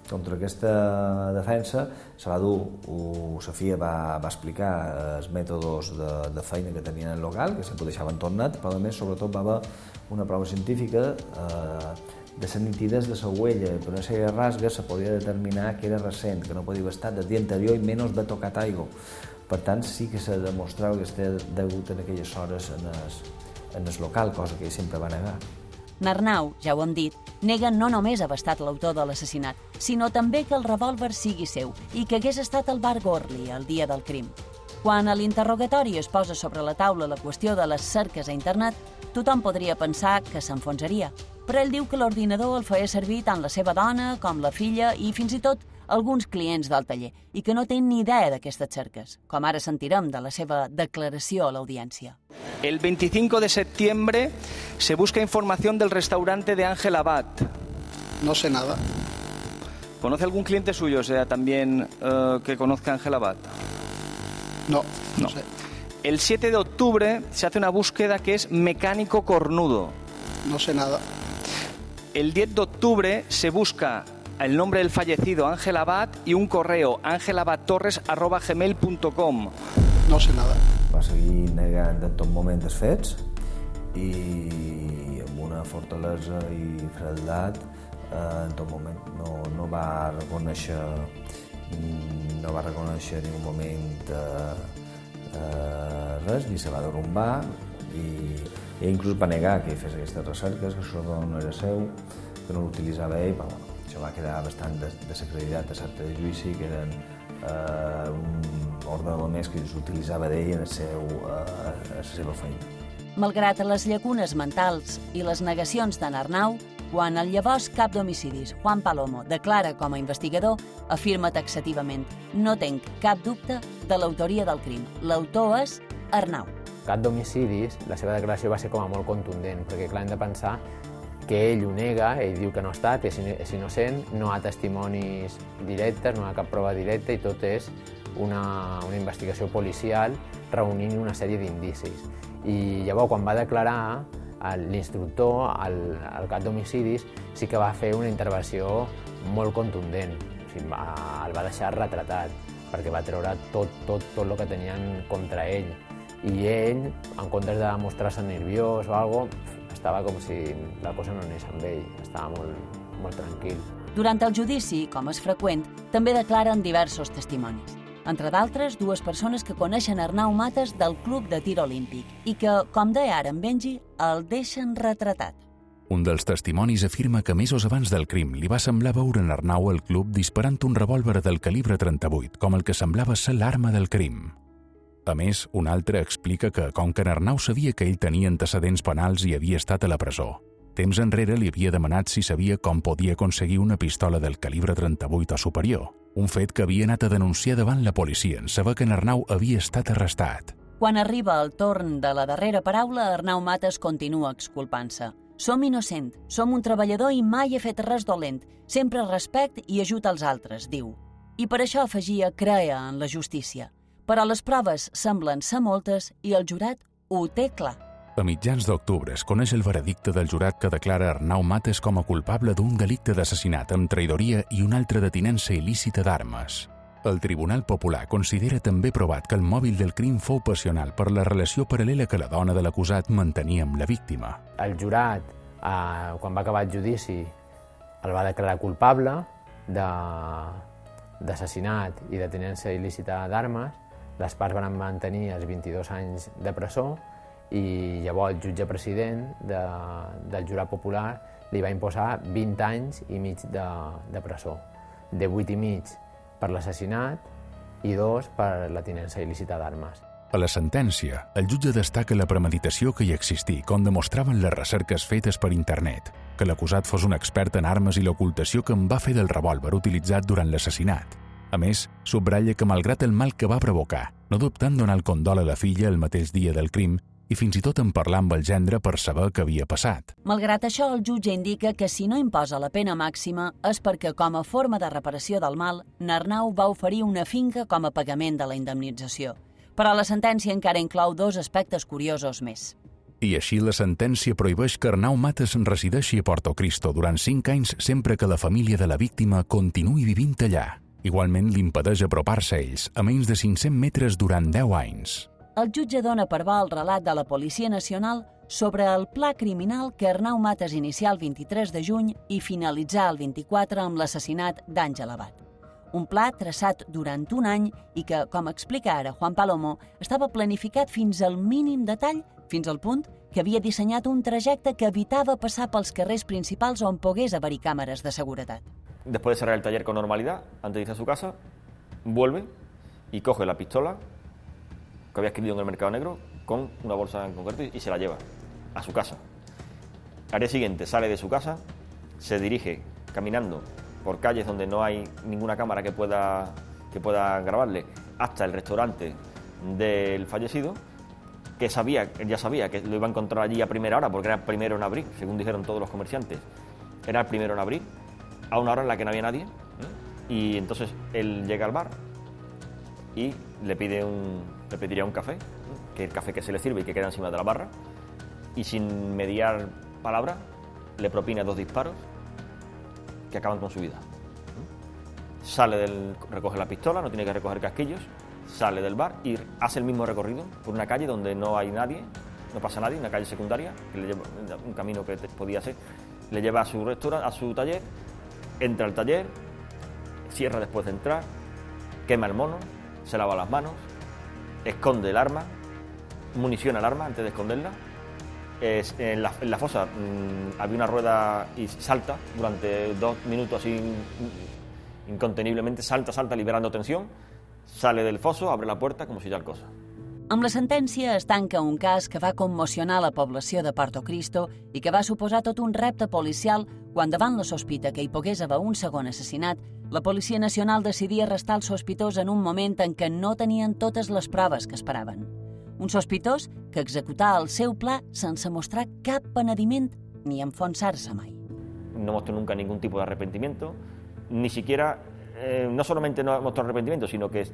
contra aquesta defensa se va dur, Sofia va, va explicar els mètodes de, de feina que tenien en el local, que sempre deixaven tornat, però a més sobretot va haver una prova científica eh, de les nitides de la huella, per una sèrie de rasgues se podia determinar que era recent, que no podia haver estat del dia anterior i menys haver tocat aigua. Per tant, sí que se demostrava que estava degut en aquelles hores en el, en el local, cosa que ell sempre va negar. N'Arnau, ja ho hem dit, nega no només haver estat l'autor de l'assassinat, sinó també que el revòlver sigui seu i que hagués estat al bar Gorli el dia del crim. Quan a l'interrogatori es posa sobre la taula la qüestió de les cerques a internet, tothom podria pensar que s'enfonsaria, però ell diu que l'ordinador el feia servir tant la seva dona com la filla i fins i tot alguns clients del taller, i que no té ni idea d'aquestes cerques, com ara sentirem de la seva declaració a l'audiència. El veinticinco de septiembre se busca información del restaurante de Ángel Abad. No sé nada. ¿Conoce algún cliente suyo, o sea, también uh, que conozca a Ángel Abad? No, no, no sé. El siete de octubre se hace una búsqueda que es mecánico cornudo. No sé nada. El diez de octubre se busca el nombre del fallecido Ángel Abad y un correo angelabadtorres arroba gmail punto com. No sé nada. Va seguir negant en tot moment els fets i amb una fortalesa i fredat en tot moment no, no va reconèixer no va reconèixer en ningú moment eh, eh, res, ni se va derrumbar i, i inclús va negar que fes aquestes recerques, que això no era seu, que no l'utilitzava ell, però bueno, això va quedar bastant desacreditat a l'acte de judici, que eren eh, un ordenador més que s'utilitzava d'ell en, el seu, eh, en la seva feina. Malgrat les llacunes mentals i les negacions d'en Arnau, quan el llavors cap d'homicidis, Juan Palomo, declara com a investigador, afirma taxativament: no tenc cap dubte de l'autoria del crim. L'autor és Arnau. Cap d'homicidis, la seva declaració va ser com a molt contundent, perquè clar, hem de pensar que ell ho nega, ell diu que no ha estat, és, és innocent, no ha testimonis directes, no ha cap prova directa i tot és una, una investigació policial reunint una sèrie d'indicis. I llavors, quan va declarar, l'instructor, el, el cap d'homicidis, sí que va fer una intervenció molt contundent, o sigui, va, el va deixar retratat, perquè va treure tot, tot, tot el que tenien contra ell. I ell, en comptes de mostrar-se nerviós o alguna cosa, estava com si la cosa no anés amb ell, estava molt, molt tranquil. Durant el judici, com és freqüent, també declaren diversos testimonis. Entre d'altres, dues persones que coneixen Arnau Mates del Club de Tir Olímpic i que, com deia ara en Benji, el deixen retratat. Un dels testimonis afirma que mesos abans del crim li va semblar veure en Arnau al club disparant un revòlver del calibre trenta-vuit, com el que semblava ser l'arma del crim. A més, un altre explica que, com que en Arnau sabia que ell tenia antecedents penals i havia estat a la presó, temps enrere li havia demanat si sabia com podia aconseguir una pistola del calibre trenta-vuit o superior, un fet que havia anat a denunciar davant la policia en saber que en Arnau havia estat arrestat. Quan arriba el torn de la darrera paraula, Arnau Mates continua exculpant-se. Som innocent, som un treballador i mai he fet res dolent, sempre respecte i ajuda als altres, diu. I per això afegia creia en la justícia. Però les proves semblen ser moltes i el jurat ho té clar. A mitjans d'octubre es coneix el veredicte del jurat que declara Arnau Mates com a culpable d'un delicte d'assassinat amb traïdoria i un altre de tinença il·lícita d'armes. El Tribunal Popular considera també provat que el mòbil del crim fou passional per la relació paral·lela que la dona de l'acusat mantenia amb la víctima. El jurat, eh, quan va acabar el judici, el va declarar culpable d'assassinat i de tinença il·lícita d'armes. Les parts van mantenir els vint-i-dos anys de presó i llavors el jutge president de, del jurat popular li va imposar vint anys i mig de, de presó, de vuit i mig per l'assassinat i dos per la tinença il·lícita d'armes. A la sentència, el jutge destaca la premeditació que hi existí, com demostraven les recerques fetes per internet, que l'acusat fos un expert en armes i l'ocultació que en va fer del revòlver utilitzat durant l'assassinat. A més, subratlla que malgrat el mal que va provocar, no dubtant donar el condol a la filla el mateix dia del crim i fins i tot en parlar amb el gendre per saber què havia passat. Malgrat això, el jutge indica que si no imposa la pena màxima és perquè, com a forma de reparació del mal, n'Arnau va oferir una finca com a pagament de la indemnització. Però la sentència encara inclou dos aspectes curiosos més. I així la sentència prohibeix que Arnau Mates resideixi a Porto Cristo durant cinc anys sempre que la família de la víctima continuï vivint allà. Igualment l'impedeix apropar-se a ells a menys de cinc-cents metres durant deu anys. El jutge dona per bo el relat de la Policia Nacional sobre el pla criminal que Arnau Mates inicià el vint-i-tres de juny i finalitzà el vint-i-quatre amb l'assassinat d'Àngel Abat. Un pla traçat durant un any i que, com explica ara Juan Palomo, estava planificat fins al mínim detall, fins al punt que havia dissenyat un trajecte que evitava passar pels carrers principals on pogués haver-hi càmeres de seguretat. Después de cerrar el taller con normalidad, antes de irse a su casa, vuelve y coge la pistola que había adquirido en el mercado negro con una bolsa en concreto y se la lleva a su casa. Al día siguiente sale de su casa, se dirige caminando por calles donde no hay ninguna cámara que pueda, que pueda grabarle, hasta el restaurante del fallecido, que sabía, ya sabía que lo iba a encontrar allí a primera hora, porque era el primero en abrir, según dijeron todos los comerciantes. Era el primero en abrir, a una hora en la que no había nadie, ¿eh? Y entonces él llega al bar y le pide un, le pediría un café, ¿eh? Que el café que se le sirve y que queda encima de la barra, y sin mediar palabra le propina dos disparos que acaban con su vida. Sale del, recoge la pistola, no tiene que recoger casquillos, sale del bar y hace el mismo recorrido por una calle donde no hay nadie, no pasa nadie, una calle secundaria, que le lleva, un camino que podía ser, le lleva a su restaurante, a su taller, entra al taller, cierra después de entrar, quema el mono, se lava las manos, esconde el arma, municiona el arma antes de esconderla. Es, en, la, en la fosa mmm, había una rueda y salta durante dos minutos así inconteniblemente, salta, salta liberando tensión, sale del foso, abre la puerta como si tal cosa. Amb la sentència es tanca un cas que va commocionar la població de Porto Cristo i que va suposar tot un repte policial quan, davant la sospita que hi pogués haver un segon assassinat, la Policia Nacional decidia arrestar el sospitós en un moment en què no tenien totes les proves que esperaven. Un sospitós que executà el seu pla sense mostrar cap penediment ni enfonsar-se mai. No mostró nunca ningún tipo de arrepentimiento, ni siquiera, eh, no solamente no mostró arrepentimiento, sino que,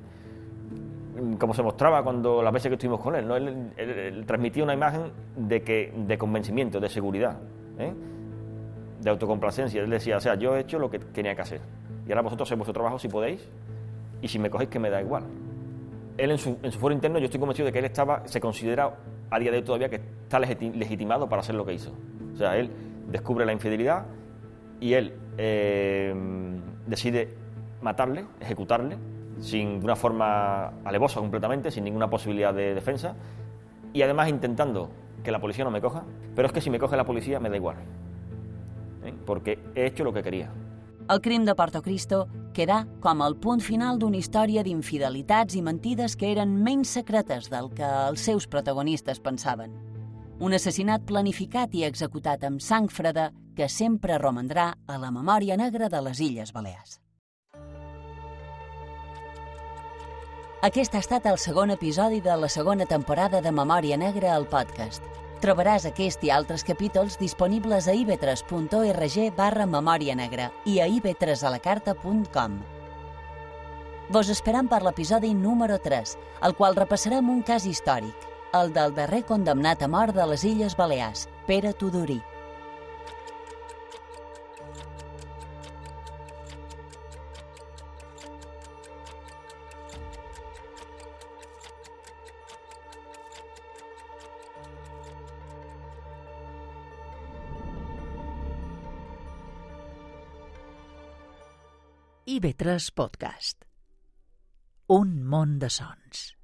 mmm, como se mostraba cuando las veces que estuvimos con él, ¿no? él, él, él transmitía una imagen de, que, de convencimiento, de seguridad, ¿eh? de autocomplacencia. Él decía, o sea, yo he hecho lo que tenía que hacer, y ahora vosotros hacéis vuestro trabajo si podéis, y si me cogéis que me da igual. Él en su, en su foro interno, yo estoy convencido de que él estaba, se considera a día de hoy todavía que está legiti- legitimado para hacer lo que hizo. O sea, él descubre la infidelidad y él eh, decide matarle, ejecutarle, sin de una forma alevosa completamente, sin ninguna posibilidad de defensa, y además intentando que la policía no me coja, pero es que si me coge la policía me da igual, ¿eh? porque he hecho lo que quería. El crim de Porto Cristo quedà com el punt final d'una història d'infidelitats i mentides que eren menys secretes del que els seus protagonistes pensaven. Un assassinat planificat i executat amb sang freda que sempre romandrà a la memòria negra de les Illes Balears. Aquest ha estat el segon episodi de la segona temporada de Memòria Negra al podcast. Trobaràs aquest i altres capítols disponibles a i be tres punt org barra Memòria Negra i a i be tres a la carta punt com. Vos esperam per l'episodi número tres, al qual repassarem un cas històric, el del darrer condemnat a mort de les Illes Balears, Pere Tudurí. i be tres Podcast. Un món de sons.